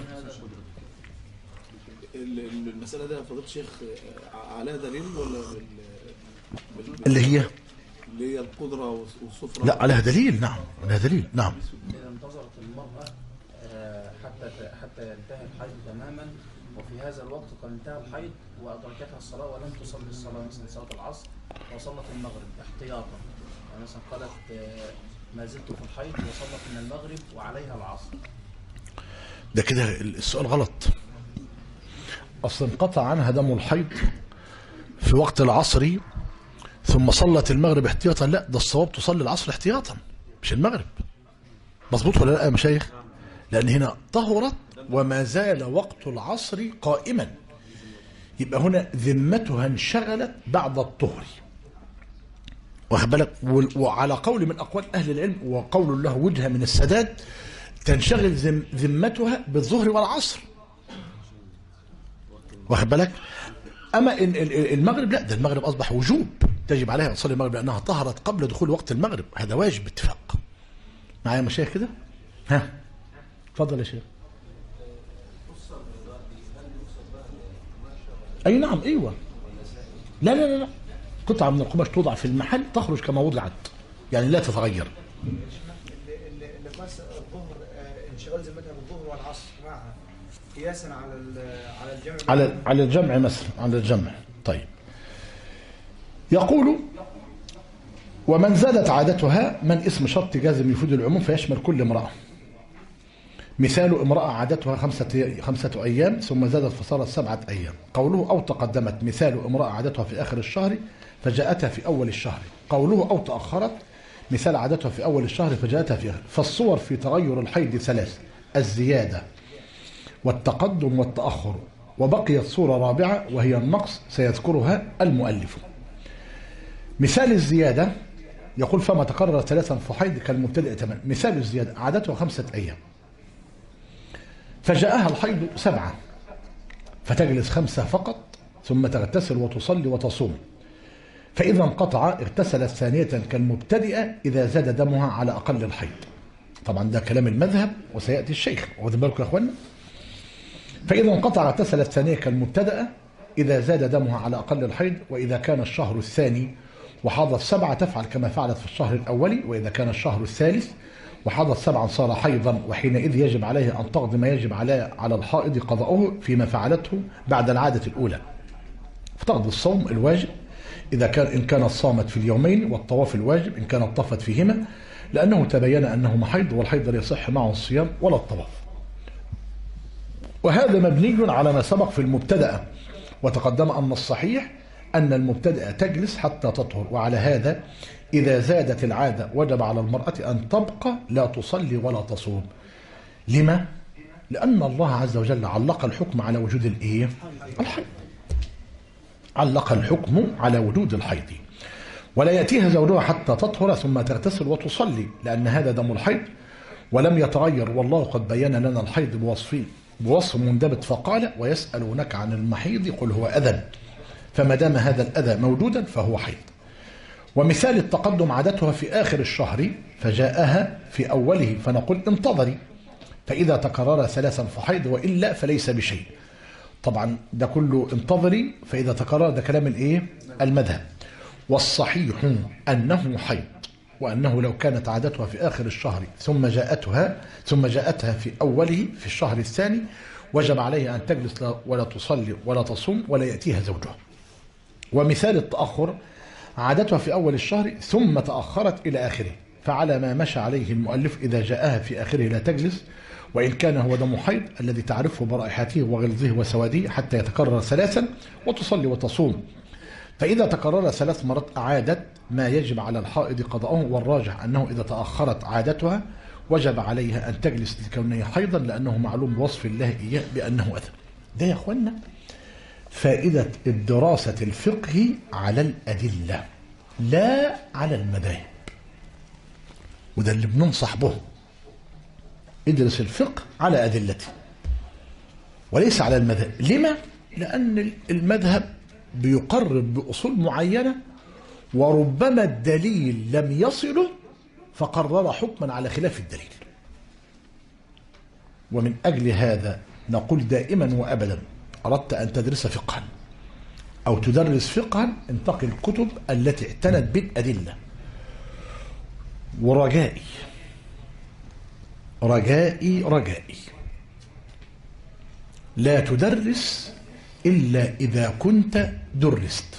المسألة دي يا فضيلة الشيخ عليها دليل ولا اللي هي القدرة والصفرة؟ لا عليها دليل، نعم عليها دليل، نعم. إذا انتظرت المرأة حتى ينتهي الحيض تماما، وفي هذا الوقت قد انتهى الحيض وأدركتها الصلاة ولم تصلي الصلاة، مثلا صلاة العصر وصلت المغرب احتياطا، يعني مثلا قالت ما زلت في الحيض وصلت من المغرب وعليها العصر. ده كده السؤال غلط. أصلا انقطع عنها دم الحيض في وقت العصر ثم صلت المغرب احتياطا، لا ده الصواب تصلي العصر احتياطا مش المغرب. مظبوط ولا لا يا مشايخ؟ لأن هنا طهرت وما زال وقت العصر قائما، يبقى هنا ذمتها انشغلت بعد الطهر، واخد بالك؟ وعلى قول من أقوال أهل العلم وقول له وجهة من السداد تنشغل ذمتها بالظهر والعصر، واخد بالك؟ أما المغرب لا، ده المغرب أصبح وجوب، تجب عليها أن تصلي المغرب لأنها طهرت قبل دخول وقت المغرب، هذا واجب باتفاق. معايا مشايخ كده؟ ها اتفضل يا شيخ. اي نعم ايوه. لا لا لا لا، قطعه من القماش توضع في المحل تخرج كما وضعت، يعني لا تتغير. اللي قاس الظهر انشغال ذمتها بالظهر والعصر معها قياسا على الجمع، على الجمع مثلا، على الجمع. طيب يقول ومن زادت عادتها، من اسم شرط جازم يفيد العموم فيشمل كل امرأة. مثال امرأة عادتها 5 أيام ثم زادت فصارت 7 أيام. قوله أو تقدمت، مثال امرأة عادتها في آخر الشهر فجاءتها في أول الشهر. قوله أو تأخرت، مثال عادتها في أول الشهر فجاءتها في آخر. فالصور في تغير الحيض 3: الزيادة والتقدم والتأخر، وبقيت صورة رابعة وهي النقص سيذكرها المؤلف. مثال الزيادة يقول فما تكرر 3 فحيض كالمبتدئ تماما. مثال الزيادة عادتها 5 أيام فجاءها الحيض 7، فتجلس 5 فقط ثم تغتسل وتصلي وتصوم. فإذا انقطع اغتسلت ثانية كالمبتدئة إذا زاد دمها على أقل الحيض. طبعا ده كلام المذهب وسيأتي الشيخ، واخدين بالكم يا اخوانا. فإذا انقطع اغتسلت ثانية كالمبتدئة إذا زاد دمها على أقل الحيض. وإذا كان الشهر الثاني وحاضت 7 تفعل كما فعلت في الشهر الأول. وإذا كان الشهر الثالث وحاضت 7 صار حيضا، وحينئذ يجب عليه أن تقضي ما يجب على الحائض قضاؤه فيما فعلته بعد العادة الأولى. فتقضي الصوم الواجب إن كانت صامت في اليومين، والطواف الواجب إن كانت طفت فيهما، لأنه تبين أنهما حيض، والحيض لا يصح معه الصيام ولا الطواف. وهذا مبني على ما سبق في المبتدأ، وتقدم أن الصحيح أن المبتدأ تجلس حتى تطهر. وعلى هذا إذا زادت العادة وجب على المرأة أن تبقى لا تصلي ولا تصوم. لما؟ لأن الله عز وجل علق الحكم على وجود الإيه؟ الحيض. علق الحكم على وجود الحيض. ولا يأتيها زوجها حتى تطهر ثم تغتسل وتصلي، لأن هذا دم الحيض ولم يتغير. والله قد بين لنا الحيض بوصف مندبت فقال ويسألونك عن المحيض قل هو أذى، فما دام هذا الأذى موجودا فهو حيض. ومثال التقدم عادتها في آخر الشهر فجاءها في أوله فنقول انتظري، فإذا تكرر 3 فحيض وإلا فليس بشيء. طبعا ده كله انتظري فإذا تكرر، ده كلام الإيه؟ المذهب. والصحيح أنه حيض، وأنه لو كانت عادتها في آخر الشهر ثم جاءتها في أوله في الشهر الثاني وجب عليها أن تجلس ولا تصلي ولا تصوم ولا يأتيها زوجها. ومثال التأخر عادتها في أول الشهر ثم تأخرت إلى آخره، فعلى ما مشى عليه المؤلف إذا جاءها في آخره لا تجلس، وإن كان هو دم حيض الذي تعرفه برائحته وغلظه وسواده حتى يتكرر 3 وتصلي وتصوم. فإذا تكرر 3 مرات أعادت ما يجب على الحائض قضاؤه. والراجح أنه إذا تأخرت عادتها وجب عليها أن تجلس لكونها حيضا، لأنه معلوم بوصف الله إياه بأنه أذى. ده يا أخوانا فائدة الدراسة الفقه على الأدلة لا على المذاهب، وده اللي بننصح به. ادرس الفقه على أدلته وليس على المذهب. لما؟ لأن المذهب بيقرر بأصول معينة وربما الدليل لم يصله فقرر حكما على خلاف الدليل. ومن أجل هذا نقول دائما وأبدا أردت أن تدرس فقها أو تدرس فقها انتقل الكتب التي اعتنت بالأدلة. ورجائي لا تدرس إلا إذا كنت درست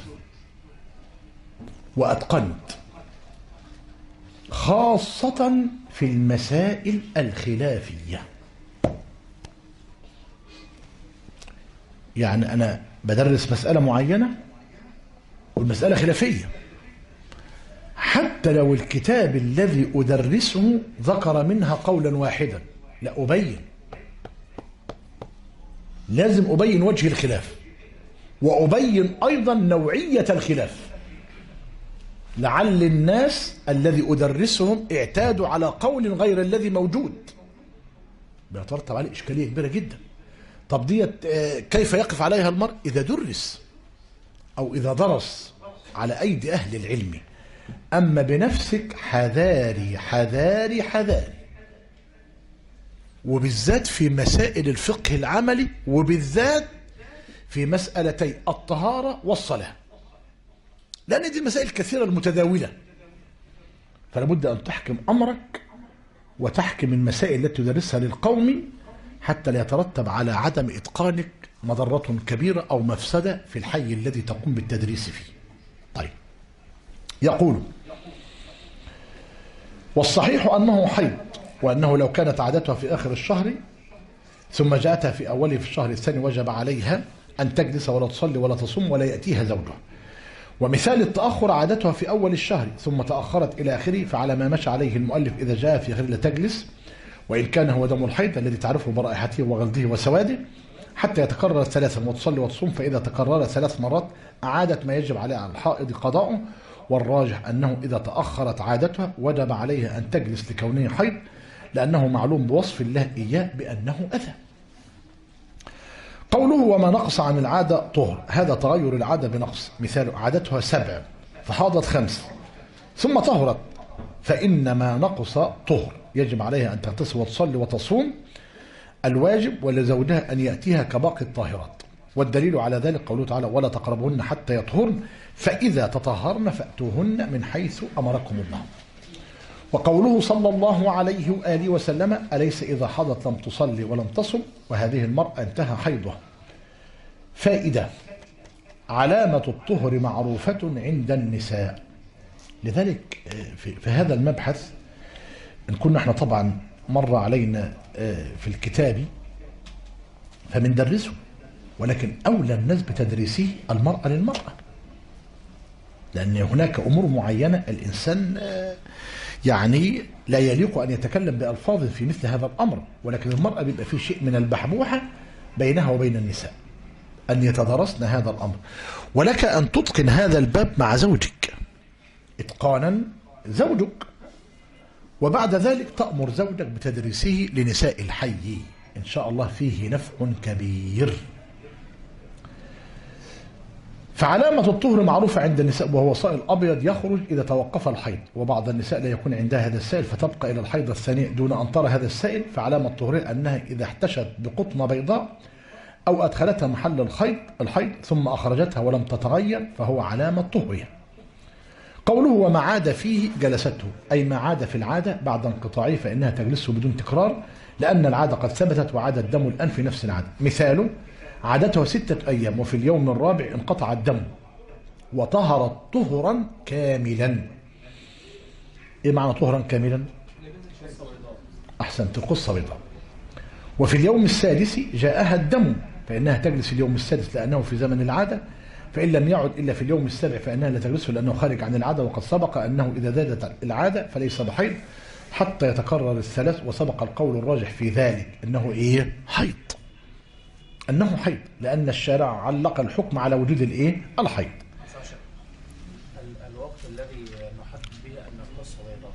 وأتقنت، خاصة في المسائل الخلافية. يعني أنا بدرس مسألة معينة والمسألة خلافية، حتى لو الكتاب الذي أدرسه ذكر منها قولا واحدا لا أبين، لازم أبين وجه الخلاف وأبين أيضا نوعية الخلاف، لعل الناس الذي أدرسهم اعتادوا على قول غير الذي موجود، بيترتب عليه إشكالية كبيرة جدا. طب ديت كيف يقف عليها المرء؟ إذا درس أو إذا درس على أيدي أهل العلم. أما بنفسك حذاري حذاري حذاري، وبالذات في مسائل الفقه العملي، وبالذات في مسألتي الطهارة والصلاة، لأن دي مسائل كثيرة المتداولة، فلا بد أن تحكم أمرك وتحكم المسائل التي تدرسها للقوم حتى لا يترتب على عدم إتقانك مضرة كبيرة أو مفسدة في الحي الذي تقوم بالتدريس فيه. طيب، يقول: والصحيح أنه حيض، وأنه لو كانت عادتها في آخر الشهر ثم جاءتها في أوله في الشهر الثاني وجب عليها أن تجلس ولا تصلي ولا تصوم ولا يأتيها زوجها. ومثال التأخر عادتها في أول الشهر ثم تأخرت إلى آخره، فعلى ما مشى عليه المؤلف إذا جاء في آخره تجلس، وإن كان هو دم الحيض الذي تعرفه برائحته وغلظه وسواده، حتى يتكرر ثلاثا وتصلي وتصوم، فإذا تكرر 3 مرات أعادت ما يجب عليها على الحائض قضاؤه. والراجح أنه إذا تأخرت عادتها وجب عليها أن تجلس لكونه حيض، لأنه معلوم بوصف الله إياه بأنه أذى. قوله: وما نقص عن العادة طهر، هذا تغير العادة بنقص. مثال: عادتها 7 فحاضت 5 ثم طهرت، فإن ما نقص طهر، يجب عليها أن تغتسل وتصلي وتصوم الواجب، ولزوجها أن يأتيها كباقي الطاهرات. والدليل على ذلك قوله تعالى: ولا تقربهن حتى يطهرن، فإذا تطهرن فأتوهن من حيث أمركم الله. وقوله صلى الله عليه وآله وسلم: أليس إذا حضت لم تصلي ولم تصم، وهذه المرأة انتهى حيضها. فائدة: علامة الطهر معروفة عند النساء. لذلك في هذا المبحث إن كنا احنا طبعا مر علينا في الكتاب فمندرسه، ولكن أولى الناس بتدريسه المرأة للمرأة، لأن هناك أمور معينة الإنسان يعني لا يليق أن يتكلم بألفاظ في مثل هذا الأمر، ولكن المرأة بيبقى فيه شيء من البحبوحة بينها وبين النساء أن يتدارسن هذا الأمر. ولك أن تتقن هذا الباب مع زوجك إتقانا زوجك، وبعد ذلك تأمر زوجك بتدريسه لنساء الحي، إن شاء الله فيه نفع كبير. فعلامة الطهر معروفة عند النساء، وهو سائل أبيض يخرج إذا توقف الحيض، وبعض النساء لا يكون عندها هذا السائل فتبقى إلى الحيض الثانية دون أن ترى هذا السائل، فعلامة طهرها أنها إذا احتشت بقطنة بيضاء أو أدخلتها محل الحيض ثم أخرجتها ولم تتغير فهو علامة طهرها. قوله: وما عاد فيه جلسته، أي ما عاد في العادة بعد انقطاعه فإنها تجلسه بدون تكرار، لأن العادة قد ثبتت وعاد الدم الآن في نفس العادة. مثاله: عادته 6 أيام وفي اليوم الرابع انقطع الدم وطهرت طهرا كاملا. إيه معنى طهرا كاملا؟ أحسنت، قصة بيضاء. وفي اليوم السادس جاءها الدم فإنها تجلس اليوم السادس لأنه في زمن العادة، فإن لم يعد إلا في اليوم السابع فإنها لا تجلسه لأنه خارج عن العادة، وقد سبق أنه إذا زادت العادة فليس بحيض حتى يتكرر 3، وسبق القول الراجح في ذلك أنه إيه؟ حيض، أنه حيض، لأن الشارع علق الحكم على وجود الإيه؟ الحيض. الوقت الذي نحدد به أن القصة بيضاء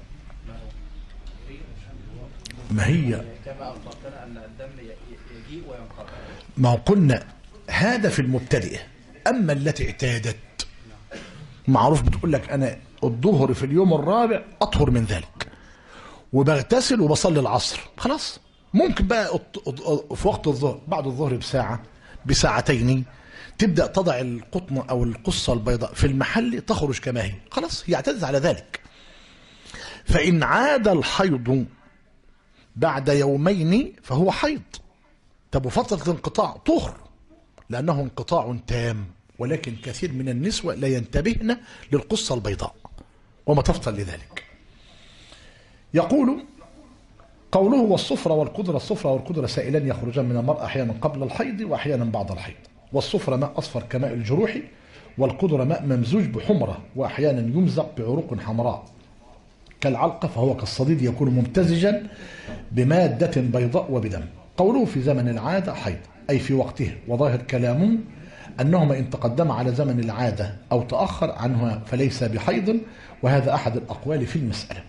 ما هي كما أخبرتنا أن الدم يجيء وينقطع. ما قلنا هذا في المبتدئة. أما التي اعتادت معروف بتقول لك أنا الظهر في اليوم الرابع أطهر من ذلك وبغتسل وبصلي العصر، خلاص ممكن بقى في وقت الظهر بعد الظهر بساعة بساعتين تبدأ تضع القطن أو القصة البيضاء في المحل تخرج كما هي، خلاص هي اعتدت على ذلك. فإن عاد الحيض بعد يومين فهو حيض. طب وفترة الانقطاع طهر لأنه انقطاع تام، ولكن كثير من النسوة لا ينتبهن للقصة البيضاء وما تفصل لذلك. يقول: قوله: والصفرة والقدرة، الصفرة والقدرة سائلان يخرجان من المرأة أحيانا قبل الحيض وأحيانا بعد الحيض. والصفرة ماء أصفر كماء الجروح، والقدرة ماء ممزوج بحمرة وأحيانا يمزق بعروق حمراء كالعلقة، فهو كالصديد يكون ممتزجا بمادة بيضاء وبدم. قوله: في زمن العادة حيض، أي في وقته، وظاهر كلامه أنهما إن تقدم على زمن العادة أو تأخر عنها فليس بحيض، وهذا أحد الأقوال في المسألة.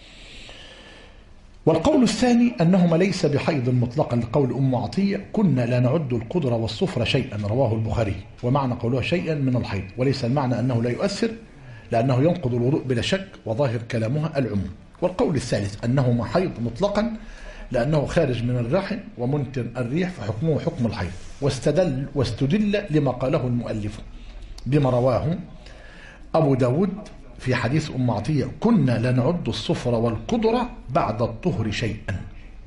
والقول الثاني أنهما ليس بحيض مطلقا لقول أم عطية: كنا لا نعد القدرة والصفرة شيئا، رواه البخاري. ومعنى قولها شيئا من الحيض، وليس المعنى أنه لا يؤثر، لأنه ينقض الوضوء بلا شك، وظاهر كلامها العموم. والقول الثالث أنه حيض مطلقا لأنه خارج من الرحم ومنتن الريح فحكمه حكم الحيض. واستدل لما قاله المؤلف بما رواه أبو داود في حديث أم عطية: كنا لا نعد الصفر والقدرة بعد الطهر شيئا.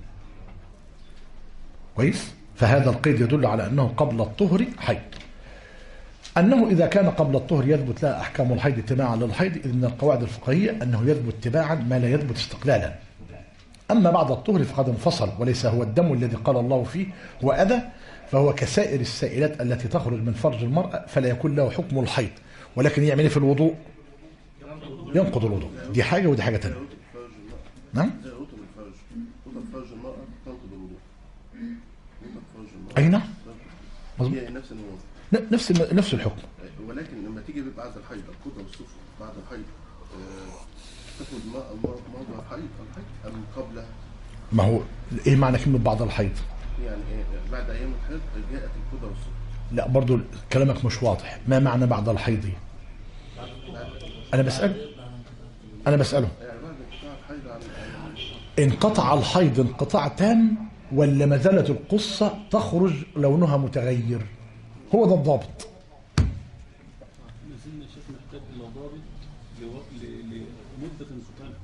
كويس؟ فهذا القيد يدل على أنه قبل الطهر حيض. أنه إذا كان قبل الطهر يثبت لها أحكام الحيض تباعا للحيض، إذ من القواعد الفقهية أنه يثبت تباعا ما لا يثبت استقلالا. أما بعد الطهر فقد انفصل، وليس هو الدم الذي قال الله فيه هو أذى، فهو كسائر السائلات التي تخرج من فرج المرأة، فلا يكون له حكم الحيض. ولكن يعمل ايه في الوضوء؟ ينقض الوضوء. دي حاجة ودي حاجة تانية. نعم؟ فرج المرأة تنقض الوضوء. أي نعم. مظبوط. هي نفس الحكم. ولكن لما تيجي بعد الحيض القدرة والصفر بعد الحيض تاخد موضع الحيض أم قبله؟ ما هو ايه معنى كلمة بعد الحيض؟ يعني بعد أيام الحيض جاءت القدرة والصفر. لا برضو كلامك مش واضح. ما معنى بعد الحيض؟ أنا بسأله. يعني بعد انقطاع الحيض عن انقطع الحيض انقطاع تام ولا ما زالت القصة تخرج لونها متغير؟ هو ده الضابط. لازلنا شيخ نحتاج الى ضابط لمدة انقطاعها.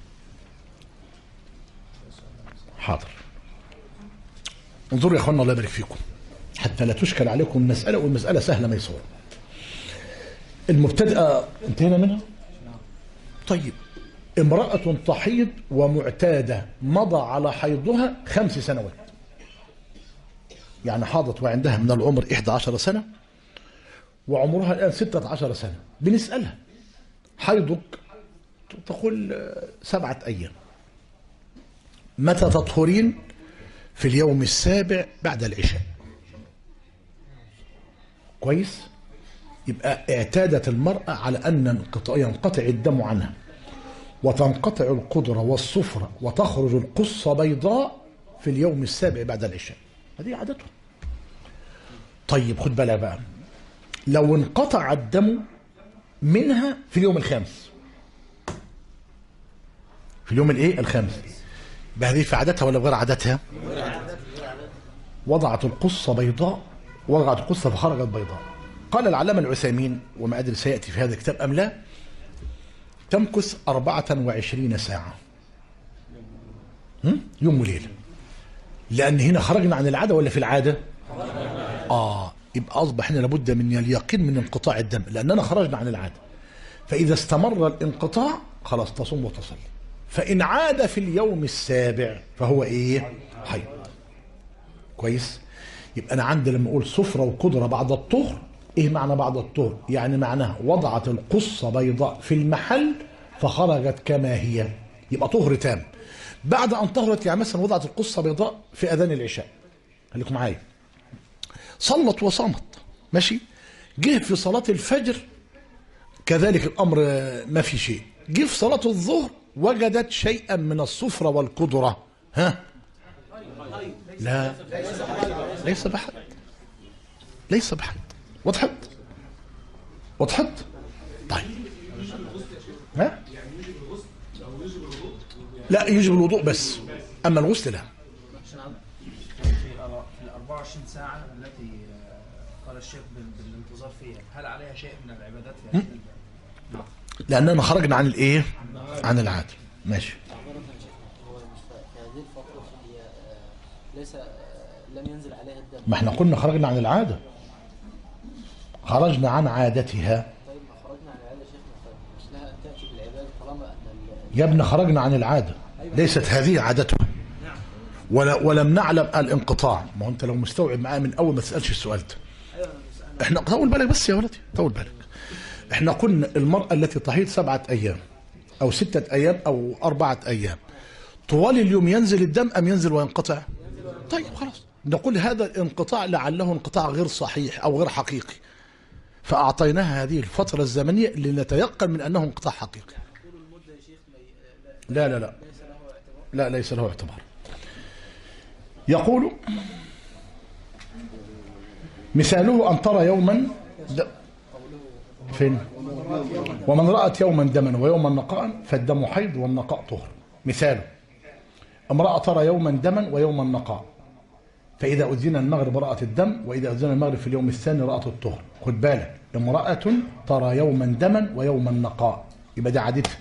حاضر. انظروا يا اخوانا الله يبارك فيكم حتى لا تشكل عليكم المسألة، والمسألة سهلة ميسورة. المبتدئة انتهينا منها؟ طيب، امرأة تحيض ومعتادة مضى على حيضها 5 سنوات، يعني حاضت وعندها من العمر 11 سنة وعمرها الآن 16 سنة. بنسألها: حيضك؟ تقول 7 أيام. متى تطهرين؟ في اليوم السابع بعد العشاء. كويس؟ يبقى اعتادت المرأة على أن ينقطع الدم عنها وتنقطع القدرة والصفرة وتخرج القصة بيضاء في اليوم السابع بعد العشاء. هذه عادته. طيب خد بالك بقى، لو انقطع الدم منها في اليوم الخامس، في اليوم الايه الخامس، بهذه في عادتها ولا بغير عادتها؟ وضعت القصة بيضاء، وضعت القصة فخرجت بيضاء. قال العلامة العثيمين، وما أدري سيأتي في هذا الكتاب أم لا، تمكث 24 ساعة، يوم وليلة. لأن هنا خرجنا عن العادة ولا في العادة؟ يبقى أصبح هنا لابد من اليقين من انقطاع الدم، لأننا خرجنا عن العادة. فإذا استمر الانقطاع خلاص تصوم وتصلي. فإن عاد في اليوم السابع فهو إيه؟ حيض. كويس؟ يبقى أنا عندي لما أقول صفرة وقدرة بعد الطهر، إيه معنى بعد الطهر؟ يعني معناها وضعت القصة بيضاء في المحل فخرجت كما هي، يبقى طهر تام. بعد أن طهرت، يعني مثلا وضعت القصة بيضاء في أذان العشاء، خليكم معايا، صلت وصامت، ماشي، جه في صلاة الفجر كذلك الأمر ما في شيء، جه في صلاة الظهر وجدت شيئا من الصفرة والقدرة، ها؟ لا، ليس بحد، ليس بحد. وضحت؟ وضحت؟ طيب، ها؟ لا، يجب الوضوء بس، أما الغسل لا. في ال 24 ساعة التي قال الشيخ بالانتظار فيها، هل عليها شيء من العبادات في هذه؟ لأننا خرجنا عن الإيه؟ عن العادة. ماشي. هو في هذه الفترة هي ليس لم ينزل عليها الدم. ما احنا قلنا خرجنا عن العادة، خرجنا عن عادتها. طيب ما خرجنا عن العادة شيخنا، مش لها أن تأتي بالعبادة طالما أن يا ابن خرجنا عن العادة، ليست هذه عادتها، ولم نعلم الانقطاع. ما هو انت لو مستوعب معايا من اول ما تسالش السؤال ده. احنا طول بالك بس يا ولدي، طول بالك. احنا قلنا المرأة التي تحيض 7 أيام أو 6 أيام أو 4 أيام، طوال اليوم ينزل الدم أم ينزل وينقطع؟ طيب خلاص، نقول هذا الانقطاع لعله انقطاع غير صحيح أو غير حقيقي، فأعطيناها هذه الفترة الزمنية لنتيقن من أنه انقطاع حقيقي. لا لا لا لا، ليس له اعتبار. يقول: مثاله أن ترى يوما فين؟ ومن رأت يوما دما ويوما نقاء فالدم حيض والنقاء طهر. مثاله: امرأة ترى يوما دما ويوما نقاء، فإذا أذن المغرب رأت الدم، وإذا أذن المغرب في اليوم الثاني رأت الطهر. خد بالك، امرأة ترى يوما دما ويوما نقاء، يبقى دي عادتها.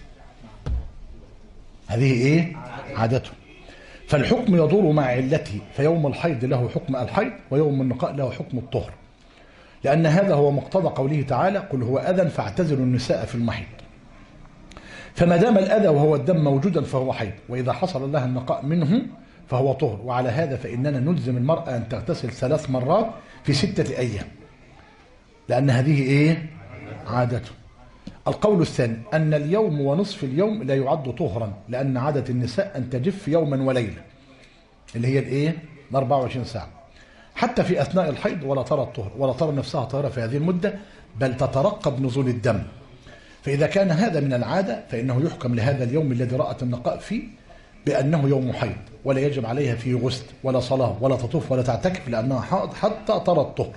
هذه ايه؟ عادته. فالحكم يدور مع علته، فيوم الحيض له حكم الحيض ويوم النقاء له حكم الطهر، لأن هذا هو مقتضى قوله تعالى: قل هو أذى فاعتزلوا النساء في المحيض. فما دام الأذى وهو الدم موجودا فهو حيض، وإذا حصل لها النقاء منه فهو طهر. وعلى هذا فإننا نلزم المرأة أن تغتسل 3 مرات في 6 أيام، لأن هذه إيه؟ عادته. القول الثاني أن اليوم ونصف اليوم لا يعد طهرا، لأن عادة النساء أن تجف يوما وليلة، اللي هي الإيه؟ 24 ساعة، حتى في أثناء الحيض، ولا ترى الطهر ولا ترى نفسها طاهرة في هذه المدة، بل تترقب نزول الدم. فإذا كان هذا من العادة فإنه يحكم لهذا اليوم الذي رأت النقاء فيه بأنه يوم حيض، ولا يجب عليها فيه غسل ولا صلاة ولا تطوف ولا تعتكف، لأنها حائض حتى ترى الطهر.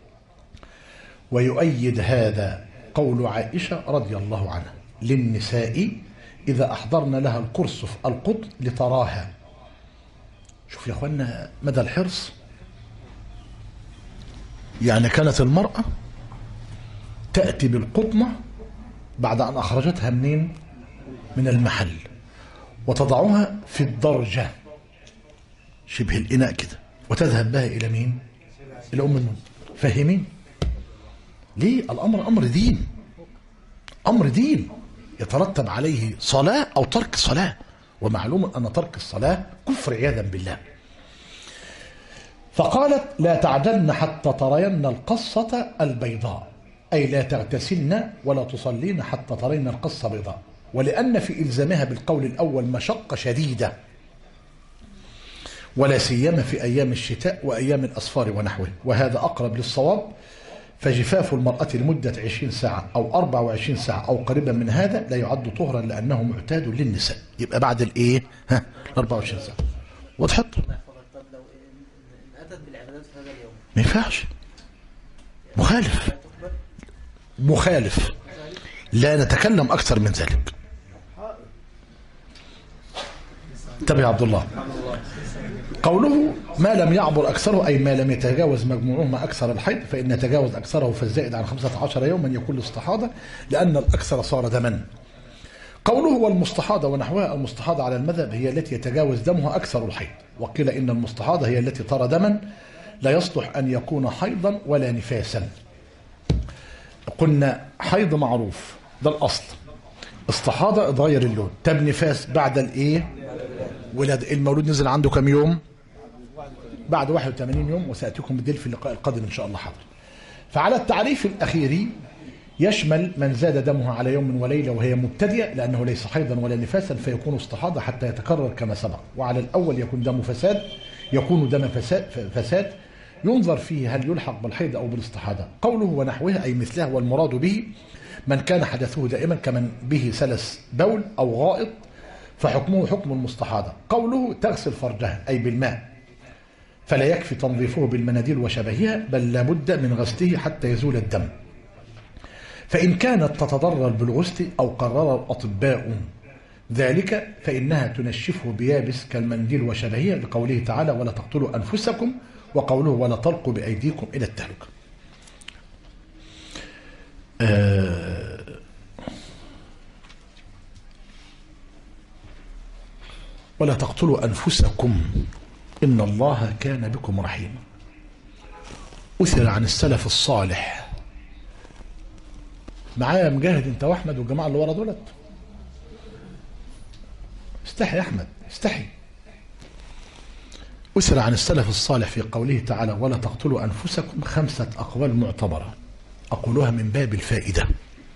ويؤيد هذا قول عائشة رضي الله عنها للنساء إذا أحضرن لها القرصف القطن لتراها. شوف يا أخوانا مدى الحرص. يعني كانت المرأة تأتي بالقطنة بعد أن أخرجتها منين؟ من المحل، وتضعها في الدرجة شبه الإناء كده، وتذهب بها إلى مين؟ إلى أم المؤمنين. فاهمين؟ ليه؟ الأمر أمر دين، أمر دين يترتب عليه صلاة أو ترك الصلاة، ومعلوم أن ترك الصلاة كفر عياذا بالله. فقالت: لا تعجلن حتى ترين القصة البيضاء، أي لا تغتسلن ولا تصلين حتى ترين القصة بيضاء، ولأن في إلزامها بالقول الأول مشقة شديدة، ولا سيما في أيام الشتاء وأيام الأسفار ونحوه، وهذا أقرب للصواب. فجفاف المرأة لمدة 20 ساعة أو 24 ساعة أو قريبا من هذا لا يعد طهرا، لأنه معتاد للنساء. يبقى بعد الإيه؟ 24 ساعة. وضحت؟ طب لو أتت بالعبادات في هذا اليوم ما ينفعش، مخالف مخالف، لا نتكلم أكثر من ذلك. انتبه يا عبد الله. قوله ما لم يعبر أكثره، أي ما لم يتجاوز مجموعهما أكثر الحيض، فإن يتجاوز أكثره فالزائد عن 15 يوما يكون الاستحاضة، لأن الأكثر صار دما. قوله والمستحاضة ونحوها، المستحاضة على المذهب هي التي يتجاوز دمها أكثر الحيض، وقيل إن المستحاضة هي التي ترى دما لا يصلح أن يكون حيضا ولا نفاسا. قلنا حيض معروف ده الأصل، استحاضة اتغير اللون، طب نفاس بعد الإيه؟ ولاد المولود نزل عنده كم يوم؟ بعد 81 يوم، وسأتيكم بالدليل في اللقاء القادم إن شاء الله. حاضر. فعلى التعريف الأخير يشمل من زاد دمها على يوم وليلة وهي مبتدئة، لأنه ليس حيضا ولا نفاسا فيكون استحاضة حتى يتكرر كما سبق. وعلى الأول يكون دم فساد، يكون دم فساد ينظر فيه هل يلحق بالحيض أو بالاستحاضة. قوله ونحوها أي مثله، والمراد به من كان حدثه دائما كمن به سلس بول أو غائط، فحكمه حكم المستحاضة. قوله تغسل فرجها أي بالماء، فلا يكفي تنظيفه بالمناديل وشبهها، بل لابد من غسله حتى يزول الدم. فإن كانت تتضرر بالغسل أو قرر الأطباء ذلك فإنها تنشفه بيابس كالمنديل وشبهه، لقوله تعالى ولا تقتلوا أنفسكم، وقوله ولا تلقوا بأيديكم إلى التهلكة. ولا تقتلوا أنفسكم إن الله كان بكم رحيما. أثر عن السلف الصالح، معايا مجاهد انت واحمد والجماعه اللي ورا دولت، استحي يا احمد استحي. أثر عن السلف الصالح في قوله تعالى ولا تقتلوا أنفسكم 5 أقوال معتبرة، أقولها من باب الفائدة،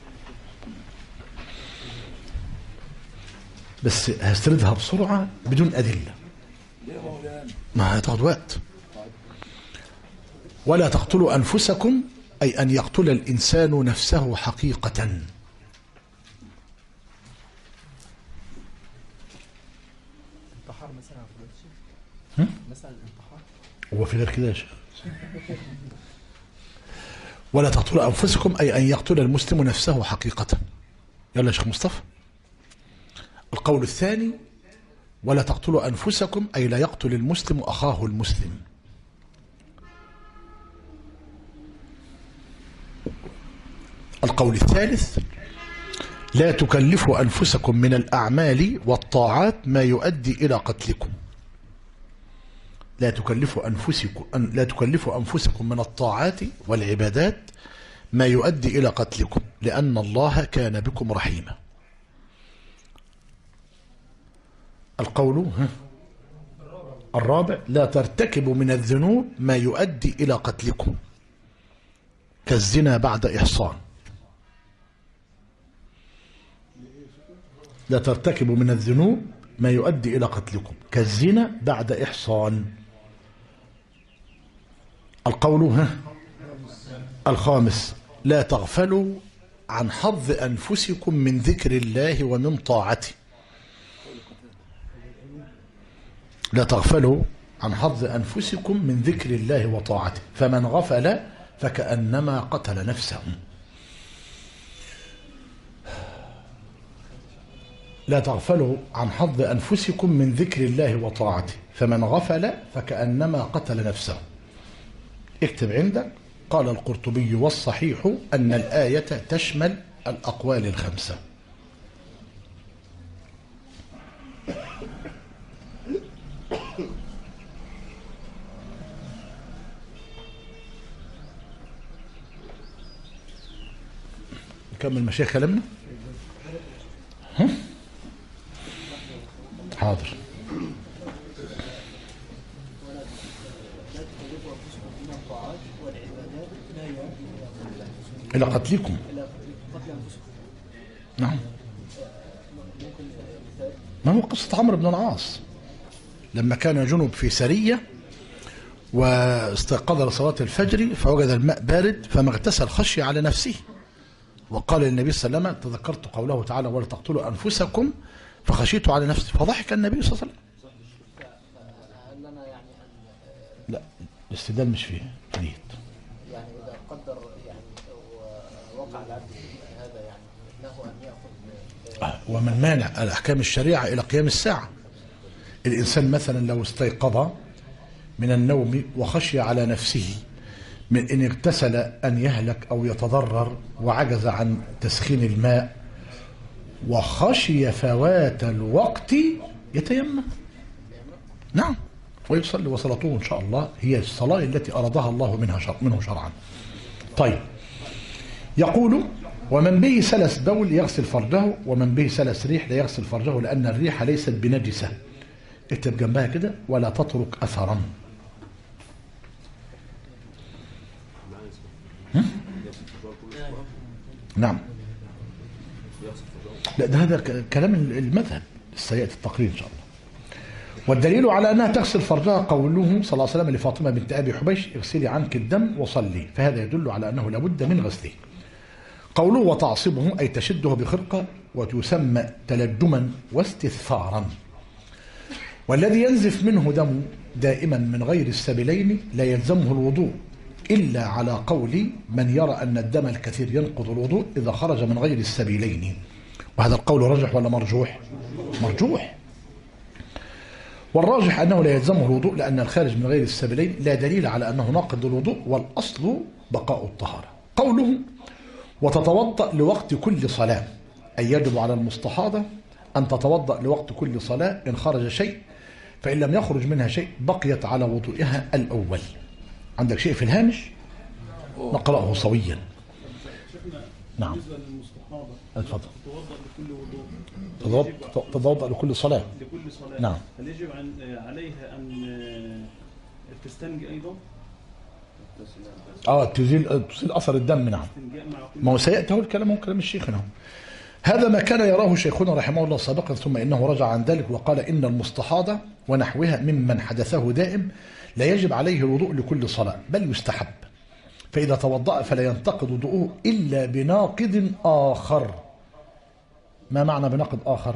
بس هستردها بسرعة بدون أدلة ما هتاخد وقت. ولا تقتلوا أنفسكم أي أن يقتل الإنسان نفسه حقيقة. انتحار مثلا مثلا الانتحار هو في غير كده يا شيخ. ولا تقتلوا أنفسكم أي أن يقتل المسلم نفسه حقيقة. يلا يا شيخ مصطفى. القول الثاني ولا تقتلوا أنفسكم أي لا يقتل المسلم أخاه المسلم. القول الثالث لا تكلفوا أنفسكم من الأعمال والطاعات ما يؤدي إلى قتلكم. لا تكلفوا أنفسكم من الطاعات والعبادات ما يؤدي إلى قتلكم لأن الله كان بكم رحيما. القول الرابع لا ترتكبوا من الذنوب ما يؤدي إلى قتلكم كالزنا بعد إحصان. لا ترتكبوا من الذنوب ما يؤدي إلى قتلكم كالزنا بعد إحصان. القول الخامس لا تغفلوا عن حظ أنفسكم من ذكر الله ومن طاعته. لا تغفلوا عن حظ أنفسكم من ذكر الله وطاعته فمن غفل فكأنما قتل نفسه. لا تغفلوا عن حظ أنفسكم من ذكر الله وطاعته فمن غفل فكأنما قتل نفسه. اكتب عندك قال القرطبي والصحيح أن الآية تشمل الأقوال الخمسة. نكمل مشايخ كلامنا. حاضر. إلى قتلكم. نعم. ما هو قصة عمرو بن العاص لما كان جنب في سرية واستيقظ لصلاة الفجر فوجد الماء بارد فما اغتسل خشية على نفسه وقال للنبي صلى الله عليه وسلم تذكرت قوله تعالى ولا تقتلوا أنفسكم فخشيت على نفسي فضحك النبي صلى الله عليه وسلم. لا الاستدلال مش فيه نية. يعني إذا قدر يعني وقع العبد هذا يعني له أن يأخذ ومن مانع الأحكام الشريعة إلى قيام الساعة. الإنسان مثلا لو استيقظ من النوم وخشي على نفسه من إن اغتسل أن يهلك أو يتضرر وعجز عن تسخين الماء وخشي فوات الوقت يتيمم. نعم ويصلي وصلاته إن شاء الله هي الصلاة التي أرادها الله منه شرعا. طيب يقول ومن به سلس بول يغسل فرجه ومن به سلس ريح لا يغسل فرجه لأن الريح ليست بنجسة. اكتب جنبها كده ولا تترك أثرا. نعم. لا ده هذا كلام المذهب السيئة التقرير إن شاء الله. والدليل على أنها تغسل فرجها قوله صلى الله عليه وسلم لفاطمة بنت أبي حبيش اغسلي عنك الدم وصلي فهذا يدل على أنه لابد من غسله. قوله وتعصبه أي تشده بخرقة وتسمى تلجما واستثفارا. والذي ينزف منه دم دائما من غير السبيلين لا يلزمه الوضوء إلا على قول من يرى أن الدم الكثير ينقض الوضوء إذا خرج من غير السبيلين. وهذا القول رجح ولا مرجوح؟ مرجوح. والراجح أنه لا يلزمه الوضوء لأن الخارج من غير السبيلين لا دليل على أنه ناقض الوضوء والأصل بقاء الطهارة. قوله وتتوضأ لوقت كل صلاة أي يجب على المستحاضة أن تتوضأ لوقت كل صلاة إن خرج شيء فإن لم يخرج منها شيء بقيت على وضوئها الأول. عندك شيء في الهامش نقرأه سويا. نعم اتفضل. تتوضأ لكل صلاة. لكل صلاة. نعم. هل يجب عليها أن تستنجي أيضا؟ تزيل أثر الدم. نعم. ما هو سيأتي الكلام كلام الشيخ هنا. هذا ما كان يراه شيخنا رحمه الله سابقا ثم إنه رجع عن ذلك وقال إن المستحاضة ونحوها ممن حدثه دائم لا يجب عليه الوضوء لكل صلاة بل يستحب. فإذا توضأ فلا ينتقض وضوءه إلا بناقض آخر. ما معنى بناقض آخر؟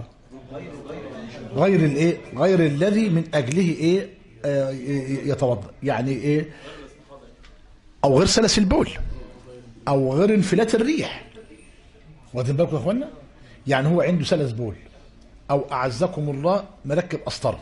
غير الذي من أجله يتوضأ. يعني أو غير سلس البول. أو غير انفلات الريح. واخدين بالكم يا اخوانا؟ يعني هو عنده سلس بول، أو أعزكم الله مركب قسطرة،